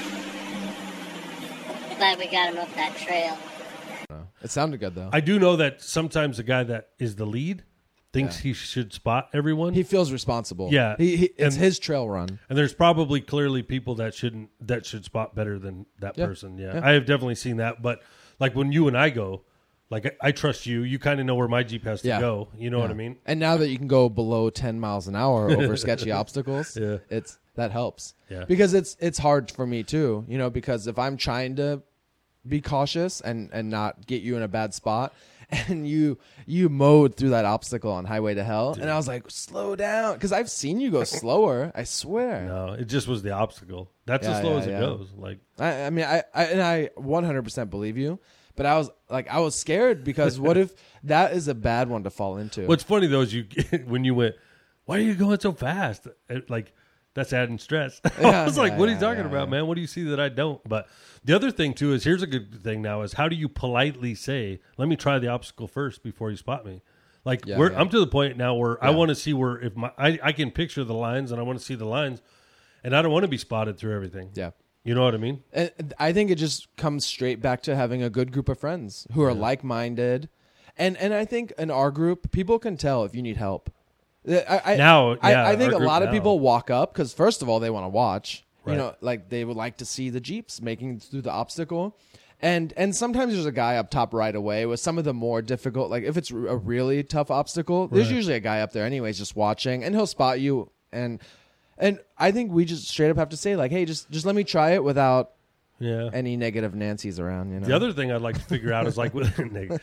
Oh. Glad we got him up that trail. It sounded good, though. I do know that sometimes the guy that is the lead thinks he should spot everyone. He feels responsible. Yeah. It's his trail run. And there's probably clearly people that should spot better than that person. Yeah. I have definitely seen that. But like when you and I go, like I trust you. You kind of know where my Jeep has to go. You know what I mean? And now that you can go below 10 miles an hour over sketchy obstacles, that helps. Yeah. Because it's hard for me too, you know, because if I'm trying to be cautious and not get you in a bad spot, and you mowed through that obstacle on Highway to Hell, and I was like, slow down, because I've seen you go slower. I swear. No, it just was the obstacle. That's as slow as it goes. Like I mean, I 100% believe you, but I was scared because what if that is a bad one to fall into? What's funny though is when you went, why are you going so fast? Like that's adding stress. I was like, what are you talking about, man? What do you see that I don't? But the other thing too is here's a good thing now is how do you politely say, let me try the obstacle first before you spot me? Like Yeah, we're, yeah. I'm to the point now where I Yeah. want to see where if I can picture the lines and I want to see the lines, and I don't want to be spotted through everything. Yeah. You know what I mean? And I think it just comes straight back to having a good group of friends who are like-minded. And I think in our group, people can tell if you need help. I think a lot of people walk up because, first of all, they want to watch. Right. You know, like they would like to see the Jeeps making it through the obstacle. And sometimes there's a guy up top right away with some of the more difficult, like if it's a really tough obstacle, there's Right. usually a guy up there anyways just watching, and he'll spot you. And I think we just straight up have to say, like, hey, just let me try it without Yeah. any negative Nancy's around, you know. The other thing I'd like to figure out is like with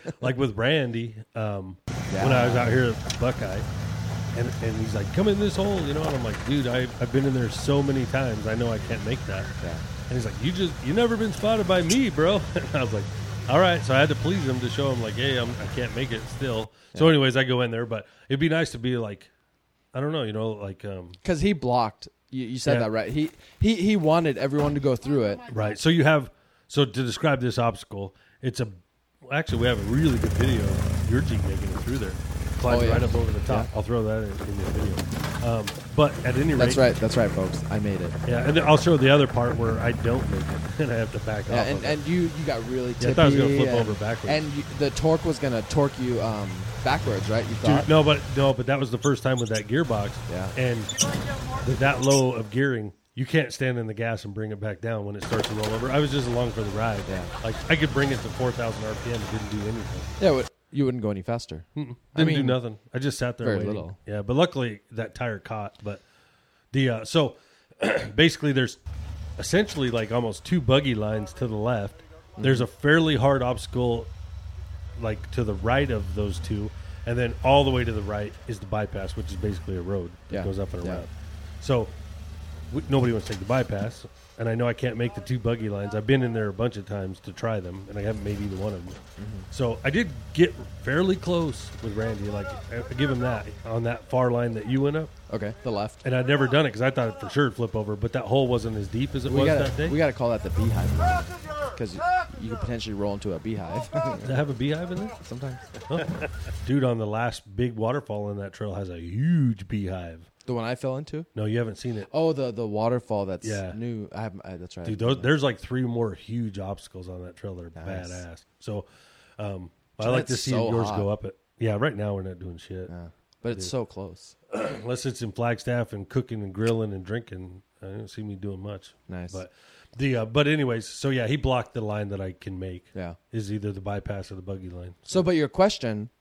Randy, when I was out here at Buckeye, and he's like, come in this hole, you know, and I'm like, dude, I've been in there so many times, I know I can't make that. Yeah. And he's like, you never been spotted by me, bro. And I was like, all right. So I had to please him to show him like, hey, I can't make it still. So anyways, I go in there, but it'd be nice to be like, I don't know, you know, like Because he blocked. You said Yeah. that right. He wanted everyone to go through it. right. So to describe this obstacle, actually we have a really good video of your Jeep making it through there. Climbs Oh, yeah. right up over the top. Yeah. I'll throw that in the video. But at any rate, That's right, folks. I made it. Yeah, and then I'll show the other part where I don't make it and I have to back Yeah, off. of it. and you got really tippy. Yeah, I thought I was gonna flip and- over backwards. And the torque was going to torque you backwards, right? You thought? Dude, no, but that was the first time with that gearbox. Yeah. And with that low of gearing, you can't stand in the gas and bring it back down when it starts to roll over. I was just along for the ride. Yeah. Like I could bring it to 4,000 RPM and didn't do anything. Yeah, you wouldn't go any faster. Didn't mean, do nothing. I just sat there very waiting. little. Yeah, but luckily that tire caught. But the so basically there's essentially like almost two buggy lines to the left. Mm-hmm. There's a fairly hard obstacle like to the right of those two, and then all the way to the right is the bypass, which is basically a road that Yeah. goes up and Yeah. around. So nobody wants to take the bypass, and I know I can't make the two buggy lines. I've been in there a bunch of times to try them, and I haven't made either one of them. So I did get fairly close with Randy. Like I give him that on that far line that you went up, Okay, the left. and I'd never done it because I thought it for sure it'd flip over. But that hole wasn't as deep as it was that day. We gotta call that the beehive because you could potentially roll into a beehive Does it have a beehive in there? sometimes. Dude, on the last big waterfall in that trail has a huge beehive. The one I fell into. No, you haven't seen it. Oh, the waterfall that's Yeah. new. That's right. Dude, there's like 3 more huge obstacles on that trail that are Nice. badass. So I So like to it's see so yours hot. go up it. Yeah, right now we're not doing shit. Yeah. But it's so close. Unless it's in Flagstaff and cooking and grilling and drinking, I don't see me doing much. Nice. But anyways, so yeah, he blocked the line that I can make. Yeah. Is either the bypass or the buggy line. So, but your question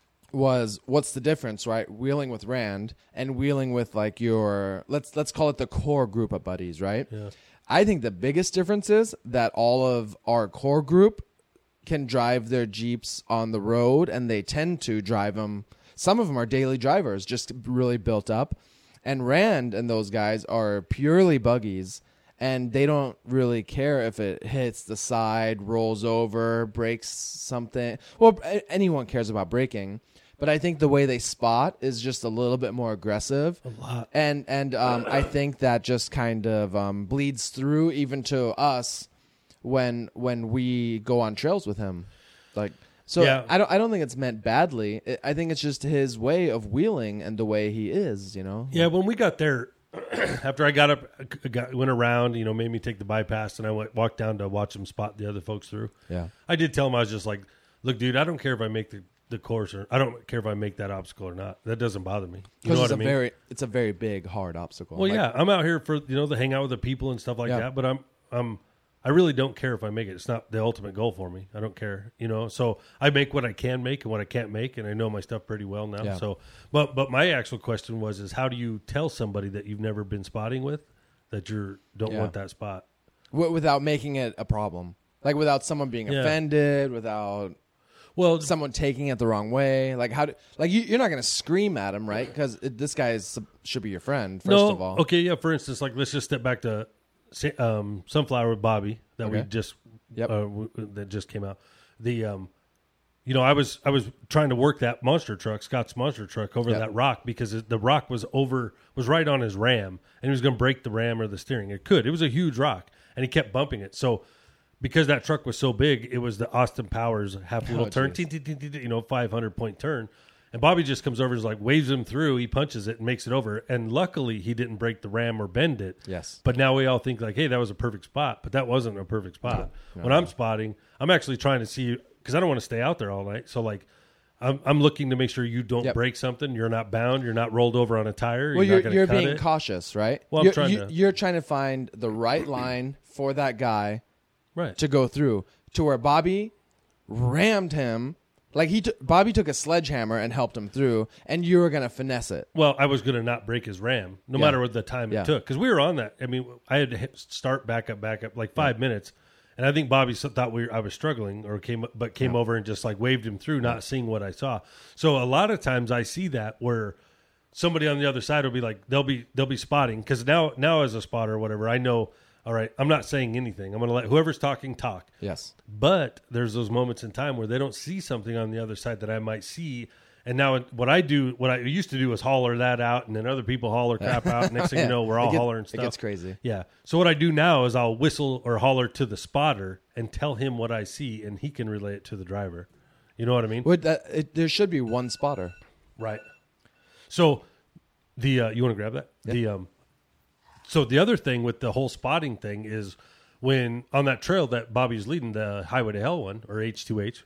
was, what's the difference, right? Wheeling with Rand and wheeling with like your let's call it the core group of buddies, right? Yeah. I think the biggest difference is that all of our core group can drive their Jeeps on the road, and they tend to drive them. Some of them are daily drivers, just really built up. And Rand and those guys are purely buggies, and they don't really care if it hits the side, rolls over, breaks something. Well, anyone cares about braking, but I think the way they spot is just a little bit more aggressive. A lot. And I think that just kind of bleeds through even to us when we go on trails with him. Like, so Yeah. I don't think it's meant badly. I think it's just his way of wheeling and the way he is, you know? Yeah, when we got there, after I got up, went around, made me take the bypass, and I walked down to watch them spot the other folks through. Yeah. I did tell him, I was just like, look, dude, I don't care if I make the course, or I don't care if I make that obstacle or not. That doesn't bother me. You know Because what I mean? it's a very big, hard obstacle. Well, Like, yeah, I'm out here for to hang out with the people and stuff like Yeah. that. But I really don't care if I make it. It's not the ultimate goal for me. I don't care, So I make what I can make and what I can't make, and I know my stuff pretty well now. Yeah. So, but my actual question is how do you tell somebody that you've never been spotting with that you don't Yeah. want that spot? without making it a problem. Like without someone being Yeah. offended, without Well, someone taking it the wrong way. Like you're not going to scream at him, right? Because this guy should be your friend, first of all. Okay, yeah. For instance, like let's just step back to Sunflower with Bobby that we Okay. just Yep. that just came out. The I was trying to work that monster truck, Scott's monster truck, over Yep. that rock because the rock was right on his ram, and he was going to break the ram or the steering. It could. It was a huge rock, and he kept bumping it. So because that truck was so big, it was the Austin Powers half little turn, 500 point turn. And Bobby just comes over and is like, waves him through. He punches it and makes it over. And luckily, he didn't break the ram or bend it. Yes. But now we all think like, hey, that was a perfect spot. But that wasn't a perfect spot. No. When I'm spotting, I'm actually trying to see, because I don't want to stay out there all night. So like, I'm looking to make sure you don't break something. You're not bound. You're not rolled over on a tire. Well, you're you're being cautious, right? Well, you're trying to find the right line for that guy right to go through, to where Bobby rammed him. Like Bobby took a sledgehammer and helped him through, and you were going to finesse it. Well, I was going to not break his ram, no matter what the time it took. Because we were on that. I mean, I had to start back up, like 5 minutes. And I think Bobby thought I was struggling, or came over and just like waved him through, not seeing what I saw. So a lot of times I see that where somebody on the other side will be like, they'll be spotting, because now as a spotter or whatever, I know, all right, I'm not saying anything. I'm going to let whoever's talking talk. Yes. But there's those moments in time where they don't see something on the other side that I might see. And now what I used to do was holler that out, and then other people holler crap out. Next thing you know, we're all hollering stuff. It gets crazy. Yeah. So what I do now is I'll whistle or holler to the spotter and tell him what I see, and he can relay it to the driver. You know what I mean? There should be one spotter. Right. So you want to grab that? Yeah. So the other thing with the whole spotting thing is when on that trail that Bobby's leading, the Highway to Hell one, or H2H,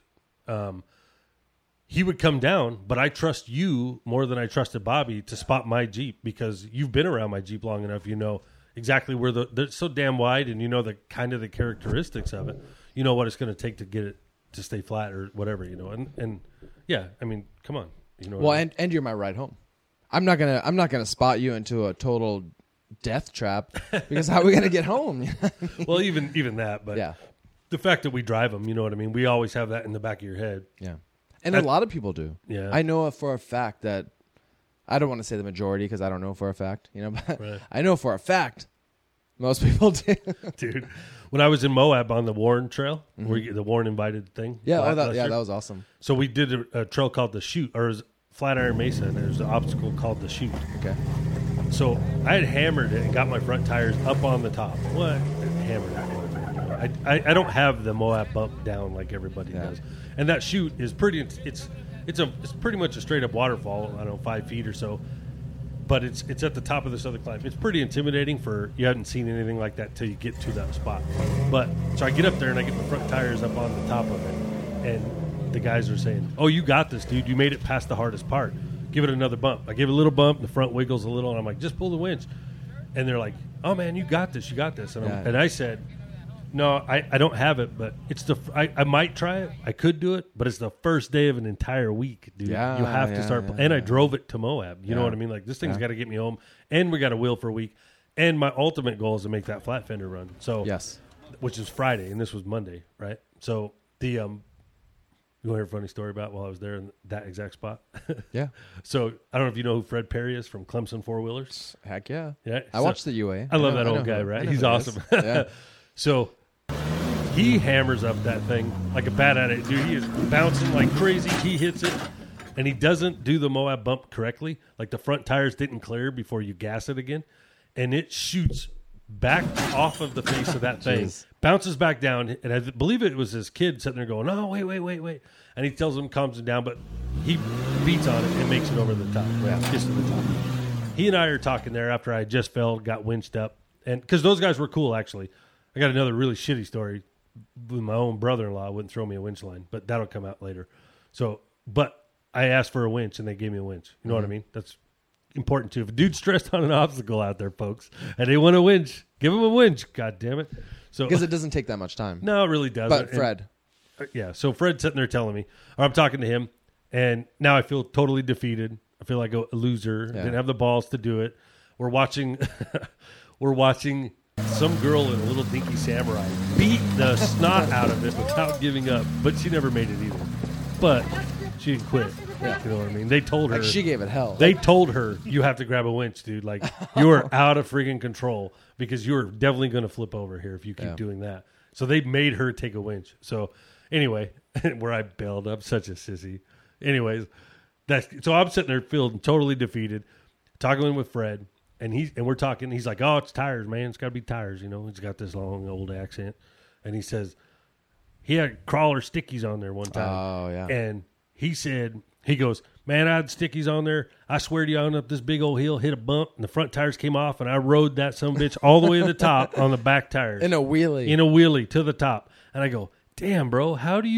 he would come down, but I trust you more than I trusted Bobby to spot my Jeep, because you've been around my Jeep long enough. You know exactly where they're so damn wide, and you know the kind of the characteristics of it. You know what it's going to take to get it to stay flat or whatever, you know. And yeah, I mean, come on. You know. Well, and you're my ride home. I'm not gonna spot you into a total death trap, because how are we gonna get home? Well, even that, but yeah, the fact that we drive them, you know what I mean. We always have that in the back of your head. Yeah. And a lot of people do. Yeah. I know for a fact that, I don't want to say the majority because I don't know for a fact, you know, but right. I know for a fact most people do. Dude, when I was in Moab on the Warren Trail, the Warren invited thing. Yeah, that was awesome. So we did a trail called the Chute, or it was Flatiron Mesa, and there's an obstacle called the Chute. Okay. So I had hammered it and got my front tires up on the top. What? Hammered it. I don't have the Moab bump down like everybody does. And that chute is pretty. It's pretty much a straight up waterfall. I don't know, 5 feet or so, but it's at the top of this other climb. It's pretty intimidating for you haven't seen anything like that till you get to that spot. But so I get up there and I get my front tires up on the top of it, and the guys are saying, "Oh, you got this, dude. You made it past the hardest part. Give it another bump." I give it a little bump. The front wiggles a little, and I'm like, "Just pull the winch." And they're like, "Oh man, you got this. You got this." And I said, "No, I don't have it, but it's I might try it. I could do it, but it's the first day of an entire week, dude. Yeah, you have to start." And I drove it to Moab. You know what I mean? Like, this thing's got to get me home, and we got to wheel for a week. And my ultimate goal is to make that flat fender run. So yes, which is Friday, and this was Monday, right? So you want to hear a funny story about while I was there in that exact spot? Yeah. So I don't know if you know who Fred Perry is from Clemson Four Wheelers. Heck yeah. Yeah. I watched the UA. I love that old guy, right? He's awesome. Yeah. So he hammers up that thing like a bat at it, dude. He is bouncing like crazy. He hits it, and he doesn't do the Moab bump correctly. Like the front tires didn't clear before you gas it again, and it shoots back off of the face of that thing, bounces back down, and I believe it was his kid sitting there going, "Oh, wait," and he tells him, calms him down, but he beats on it and makes it over the top. Yeah, gets to the top. He and I are talking there after I just fell, got winched up, and because those guys were cool, actually. I got another really shitty story with my own brother-in-law. Wouldn't throw me a winch line, but that'll come out later. So, but I asked for a winch, and they gave me a winch. You know what I mean? That's important too. If a dude's stressed on an obstacle out there, folks, and they want a winch, give them a winch. God damn it! So because it doesn't take that much time. No, it really doesn't. But Fred, yeah. So Fred's sitting there telling me, or I'm talking to him, and now I feel totally defeated. I feel like a loser. Yeah. Didn't have the balls to do it. We're watching some girl in a little dinky samurai beat the snot out of it without giving up, but she never made it either. But she didn't quit. Yeah. You know what I mean? They told her. like she gave it hell. They told her, you have to grab a winch, dude. Like, you are out of freaking control because you're definitely going to flip over here if you keep doing that. So they made her take a winch. So anyway, where I bailed, I'm such a sissy. Anyways, so I'm sitting there feeling totally defeated, talking with Fred, and we're talking. He's like, "Oh, it's tires, man. It's got to be tires." You know, he's got this long old accent, and he says he had crawler stickies on there one time. Oh yeah. And he said, he goes, Man, I had stickies on there. I swear to you, I went up this big old hill, hit a bump, and the front tires came off, and I rode that sumbitch all the way to the top on the back tires. In a wheelie. In a wheelie to the top. And I go, damn, bro, how do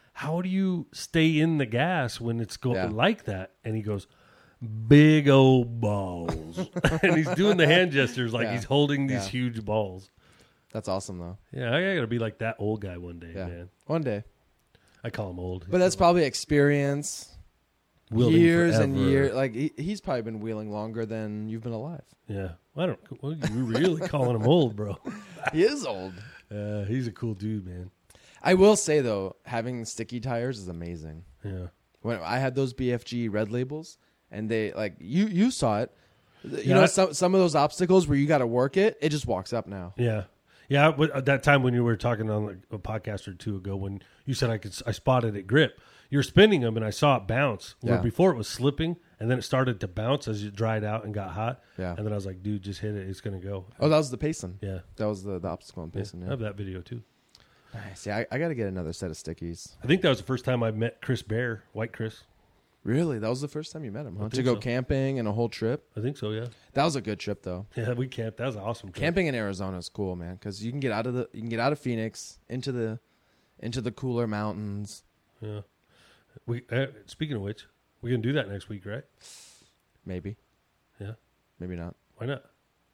you stay in the gas when it's going like that? And he goes, big old balls. And he's doing the hand gestures like he's holding these huge balls. That's awesome, though. Yeah, I got to be like that old guy one day, Yeah. man. One day. I call him old. But that's probably experience. Wielding years forever. and years. Like, he's probably been wheeling longer than you've been alive. Yeah. Well, you're really calling him old, bro. He is old. He's a cool dude, man. I will say, though, having sticky tires is amazing. Yeah. When I had those BFG red labels, and they, like, you saw it. You Yeah, know, some of those obstacles where you got to work it, it just walks up now. Yeah. Yeah, but at that time when you were talking on like a podcast or two ago, when you said I spotted it grip, you were spinning them and I saw it bounce. Where Yeah. before it was slipping and then it started to bounce as it dried out and got hot. Yeah. And then I was like, dude, just hit it. It's going to go. Oh, that was the Payson. Yeah. That was the obstacle on Payson. I Yeah. have that video too. Nice. Yeah, I got to get another set of stickies. I think that was the first time I met Chris Bear, White Chris. Really? That was the first time you met him, huh? think To go so. camping and a whole trip? I think so, yeah. That was a good trip, though. Yeah, we camped. That was an awesome trip. Camping in Arizona is cool, man, because you can get out of Phoenix into the cooler mountains. Yeah. Speaking of which, we're going to do that next week, right? Maybe, Yeah. maybe not. Why not?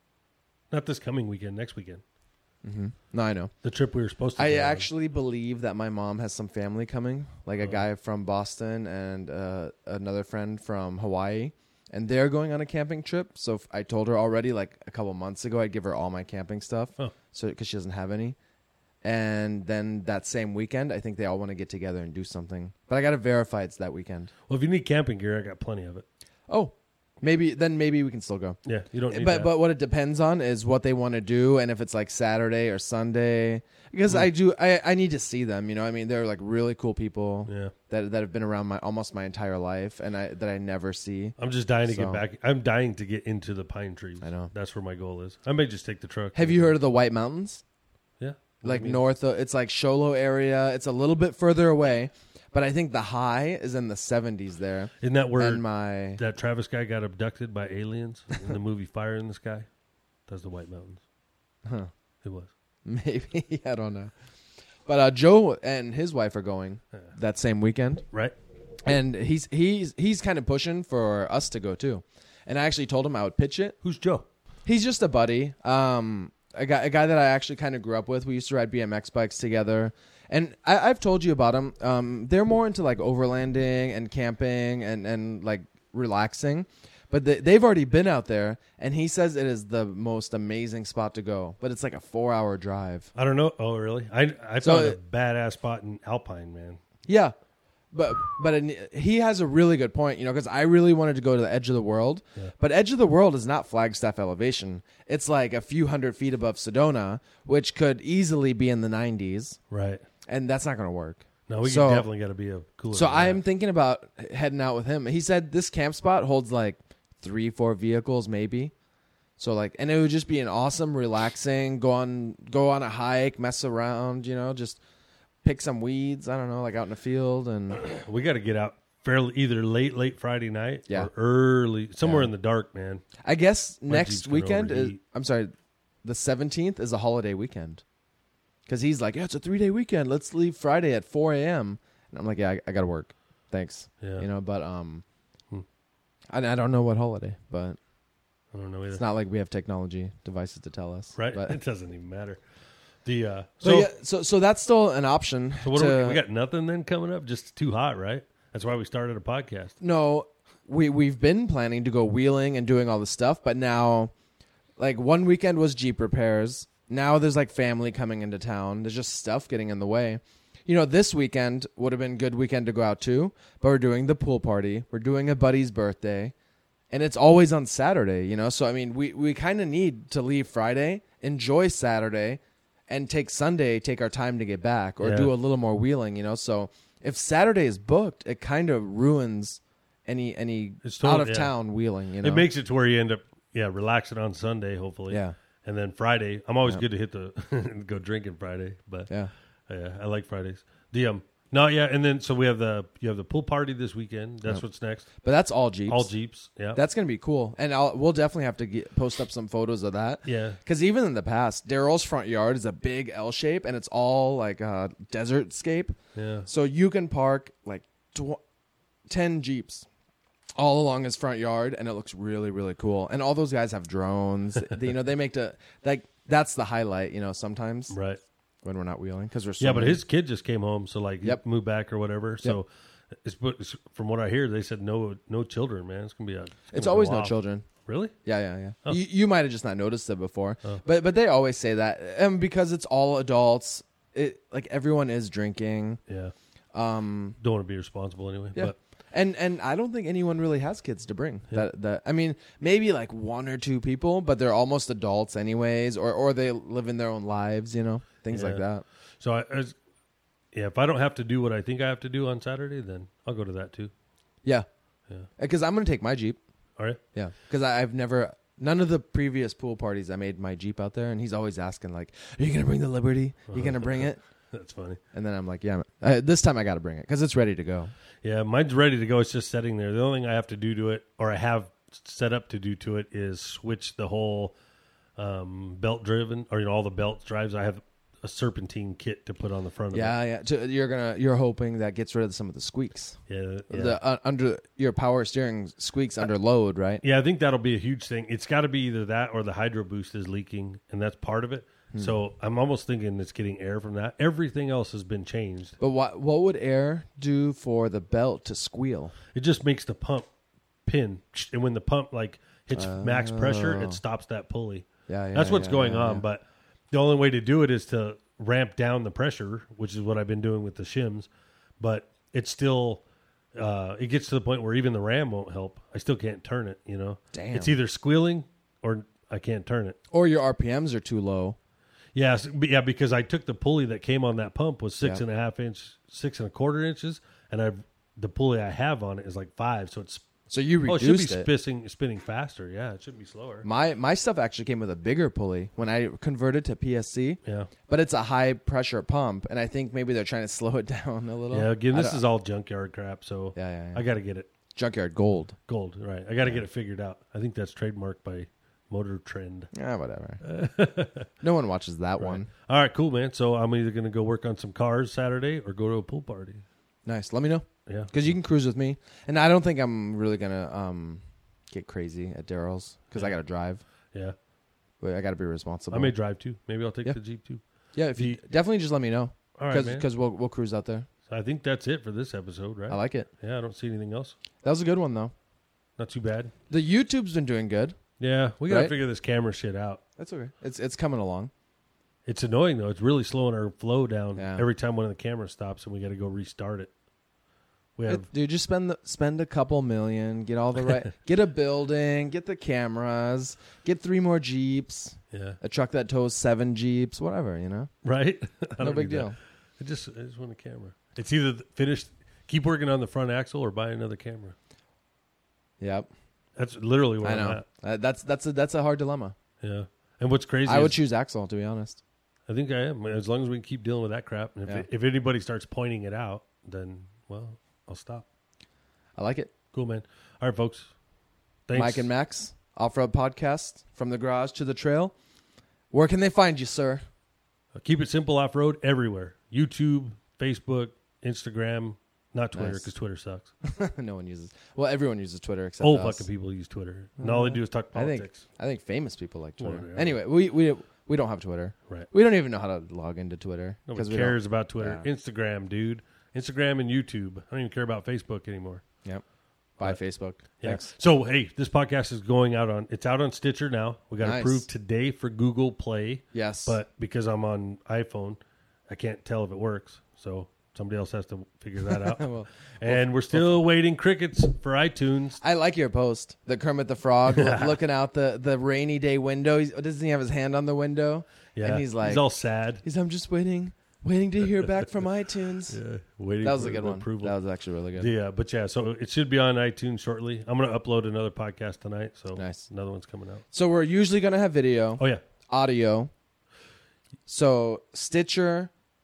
Not this coming weekend, next weekend. No, I know. The trip we were supposed to I go on. actually believe that my mom has some family coming, like a guy from Boston and another friend from Hawaii, and they're going on a camping trip. So I told her already, like a couple months ago, I'd give her all my camping stuff, so because she doesn't have any. And then that same weekend, I think they all want to get together and do something. But I got to verify it's that weekend. Well, if you need camping gear, I got plenty of it. Oh, maybe we can still go. Yeah, you don't need But that. but what it depends on is what they want to do, and if it's like Saturday or Sunday, because I need to see them. You know, I mean, they're like really cool people. Yeah. That have been around almost my entire life, and that I never see. I'm just dying to So- get back. I'm dying to get into the pine trees. I know. That's where my goal is. I may just take the truck. Have you heard of the White Mountains? Yeah. Like north of, it's like Sholo area. It's a little bit further away, but I think the high is in the 70s there. Isn't that where And that Travis guy got abducted by aliens in the movie Fire in the Sky? That's the White Mountains. Huh. It was. Maybe I don't know, but Joe and his wife are going that same weekend. Right? And he's kind of pushing for us to go too. And I actually told him I would pitch it. Who's Joe? He's just a buddy. A guy that I actually kind of grew up with. We used to ride BMX bikes together. And I've told you about him. They're more into like overlanding and camping and like relaxing. But they've already been out there, and he says it is the most amazing spot to go. But it's like a 4-hour drive. I don't know. Oh, really? I found a badass spot in Alpine, man. Yeah. But he has a really good point, you know, because I really wanted to go to the edge of the world. Yeah. But edge of the world is not Flagstaff elevation. It's like a few hundred feet above Sedona, which could easily be in the 90s. Right. And that's not going to work. No, we definitely got to be a cooler. So I'm thinking about heading out with him. He said this camp spot holds like 3-4 vehicles maybe. So like, and it would just be an awesome, relaxing, go on a hike, mess around, you know, just pick some weeds, I don't know, like out in the field. And we got to get out fairly either late Friday night or early, somewhere in the dark, man. I guess My next Jeep's gonna weekend overheat. the 17th is a holiday weekend. Because he's like, yeah, it's a 3-day weekend. Let's leave Friday at 4 a.m. And I'm like, yeah, I got to work. Thanks. Yeah. You know, but I don't know what holiday, but I don't know either. it's not like we have technology devices to tell us. Right? But, It doesn't even matter. The so that's still an option. So what we got nothing then coming up? Just too hot, right? That's why we started a podcast. No, we've been planning to go wheeling and doing all this stuff, but now, like one weekend was Jeep repairs. Now there's like family coming into town. There's just stuff getting in the way. You know, this weekend would have been a good weekend to go out too, but we're doing the pool party. We're doing a buddy's birthday, and it's always on Saturday, you know? So, I mean, we kind of need to leave Friday, enjoy Saturday, and take our time to get back or do a little more wheeling, you know? So if Saturday is booked, it kind of ruins any out-of-town wheeling, you know? It makes it to where you end up, relaxing on Sunday, hopefully. Yeah. And then Friday, I'm always good to hit the go drinking Friday, but Yeah. I like Fridays. The No, yeah, and then so you have the pool party this weekend. That's what's next. But that's all Jeeps. All Jeeps. Yeah, That's gonna be cool, and we'll definitely have to post up some photos of that. Yeah. Because even in the past, Daryl's front yard is a big L shape, and it's all like a desert scape. yeah. So you can park like 10 Jeeps all along his front yard, and it looks really, really cool. And all those guys have drones. They make that's the highlight. Sometimes Right. when we're not wheeling because we're so Yeah, but many. his kid just came home, so like he moved back or whatever. So it's from what I hear, they said no children, man. It's gonna be It's always no children. Really? Yeah. You might have just not noticed it before, but they always say that, and because it's all adults, like everyone is drinking. Yeah. Don't want to be responsible anyway. Yeah. But And I don't think anyone really has kids to bring. That I mean, maybe like one or two people, but they're almost adults anyways, or they live in their own lives, things like that. So if I don't have to do what I think I have to do on Saturday, then I'll go to that too. Yeah. Yeah. Because I'm going to take my Jeep. All right. Yeah. Because I've never, none of the previous pool parties, I made my Jeep out there, and he's always asking, like, are you going to bring the Liberty? Are you going to bring it? That's funny. And then I'm like, yeah, this time I got to bring it because it's ready to go. Yeah, mine's ready to go. It's just sitting there. The only thing I have to do to it, or I have set up to do to it, is switch the whole belt driven, or all the belt drives. I have a serpentine kit to put on the front of it. Yeah. You're hoping that gets rid of some of the squeaks. Yeah. The under your power steering squeaks under load, right? Yeah, I think that'll be a huge thing. It's got to be either that or the hydro boost is leaking, and that's part of it. So I'm almost thinking it's getting air from that. Everything else has been changed. But what would air do for the belt to squeal? It just makes the pump pin, and when the pump hits max pressure, it stops that pulley. Yeah, That's what's going on. yeah. But the only way to do it is to ramp down the pressure, which is what I've been doing with the shims. But it's still, it gets to the point where even the ram won't help. I still can't turn it. Damn. It's either squealing or I can't turn it. Or your RPMs are too low. Yeah, because I took the pulley that came on that pump was 6.5 inch, 6.25 inches, and the pulley I have on it is like 5, so it's you it reduced should be spinning faster. Yeah, it should be slower. My stuff actually came with a bigger pulley when I converted to PSC. Yeah, but it's a high pressure pump, and I think maybe they're trying to slow it down a little. Yeah, again, this is all junkyard crap, so Yeah. I got to get it Junkyard gold. right. I got to get it figured out. I think that's trademarked by Motor Trend. Yeah, whatever. No one watches that one. All right, cool, man. So I'm either going to go work on some cars Saturday or go to a pool party. Nice. Let me know. Yeah, Because you can cruise with me, and I don't think I'm really gonna get crazy at Daryl's because I got to drive. yeah. But I got to be responsible. I may drive too. Maybe I'll take Yeah. the Jeep too. Yeah, if you definitely just let me know. All right, man. Because we'll cruise out there. So I think that's it for this episode, right? I like it. Yeah, I don't see anything else. That was a good one though. Not too bad. The YouTube's been doing good. Yeah, we got to Right? figure this camera shit out. That's okay. It's coming along. It's annoying though. It's really slowing our flow down Yeah. every time one of the cameras stops, and we got to go restart it. We have Dude, just spend a couple million, get all the right, get a building, get the cameras, get 3 more Jeeps, yeah, a truck that tows 7 Jeeps, whatever, right. I No don't big need that. deal. I just want a camera. It's either finish, keep working on the front axle, or buy another camera. Yep, That's literally where I I'm know. at. That's a hard dilemma. Yeah, and what's crazy? I would is choose Axle, to be honest. I think I am. As long as we can keep dealing with that crap, and if anybody starts pointing it out, then I'll stop. I like it. Cool, man. All right, folks. Thanks. Mike and Max, Off-Road Podcast, from the garage to the trail. Where can they find you, sir? Keep it simple off-road everywhere. YouTube, Facebook, Instagram, not Twitter, Nice. because Twitter sucks. No one uses. Well, everyone uses Twitter except Old us. fucking people use Twitter. And all they do is talk politics. I think famous people like Twitter. Well, yeah. Anyway, we don't have Twitter. Right. We don't even know how to log into Twitter. Nobody 'cause we cares don't- about Twitter. Yeah. Instagram, dude. Instagram and YouTube. I don't even care about Facebook anymore. Yep. Bye, Facebook. Yeah. Thanks. So, hey, this podcast is going out it's out on Stitcher now. We got Nice. approved today for Google Play. Yes. But because I'm on iPhone, I can't tell if it works. So somebody else has to figure that out. Well, and we're still waiting crickets for iTunes. I like your post. The Kermit the Frog looking out the rainy day window. Doesn't he have his hand on the window? Yeah. And he's like, he's all sad. I'm just waiting to hear back from iTunes. Yeah, waiting That was for a good one. approval. That was actually really good. Yeah, but so it should be on iTunes shortly. I'm going to upload another podcast tonight, so Nice. another one's coming out. So we're usually going to have video, Oh yeah, audio. So Stitcher,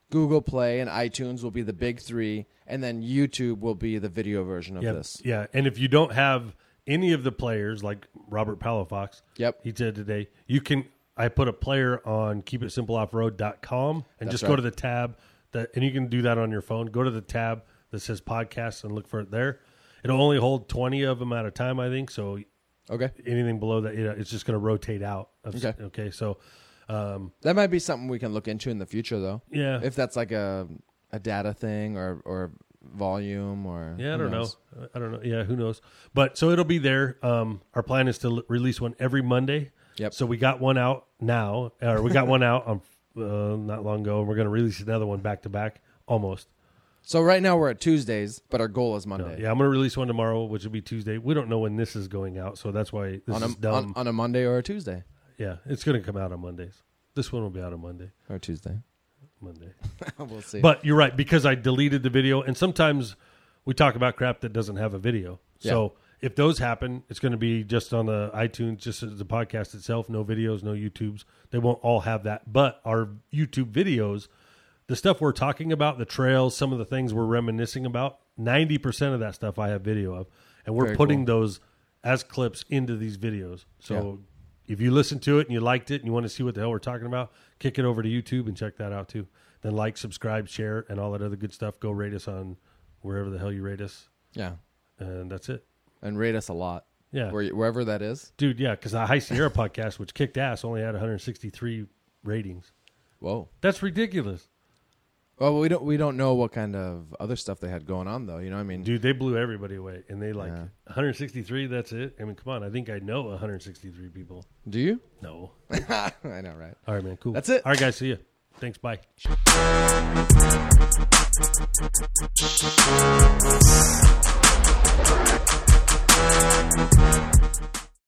Google Play and iTunes will be the big 3, and then YouTube will be the video version of this. Yeah, and if you don't have any of the players, like Robert Palafox, Yep. he said today, you can. I put a player on keepitsimpleoffroad.com and That's just go right. to the tab and you can do that on your phone. Go to the tab that says podcasts and look for it there. It'll only hold 20 of them at a time, I think. So Okay. anything below that, it's just going to rotate out. Okay. So That might be something we can look into in the future, though. yeah, If that's like a data thing or volume or yeah, I who don't know. knows? I don't know. Yeah, who knows? But so it'll be there. Our plan is to release one every Monday. Yep. So we got one out now, or we got one out on not long ago, and we're going to release another one back to back, almost. So right now we're at Tuesdays, but our goal is Monday. Yeah, I'm going to release one tomorrow, which will be Tuesday. We don't know when this is going out, so that's why this is dumb. On a Monday or a Tuesday Yeah, it's going to come out on Mondays. This one will be out on Monday. or Tuesday. Monday. We'll see. But you're right, because I deleted the video, and sometimes we talk about crap that doesn't have a video. So if those happen, it's going to be just on the iTunes, just as the podcast itself, no videos, no YouTubes. They won't all have that. But our YouTube videos, the stuff we're talking about, the trails, some of the things we're reminiscing about, 90% of that stuff I have video of. And we're Very putting cool. those as clips into these videos. So if you listen to it and you liked it and you want to see what the hell we're talking about, kick it over to YouTube and check that out too. Then like, subscribe, share, and all that other good stuff. Go rate us on wherever the hell you rate us. Yeah. And that's it. And rate us a lot. Yeah. Wherever that is. Dude, yeah, because the High Sierra podcast, which kicked ass, only had 163 ratings. Whoa. That's ridiculous. Well, we don't know what kind of other stuff they had going on, though. You know what I mean? Dude, they blew everybody away. And they 163, that's it? I mean, come on. I think I know 163 people. Do you? No. I know, right? All right, man. Cool. That's it. All right, guys. See you. Thanks. Bye.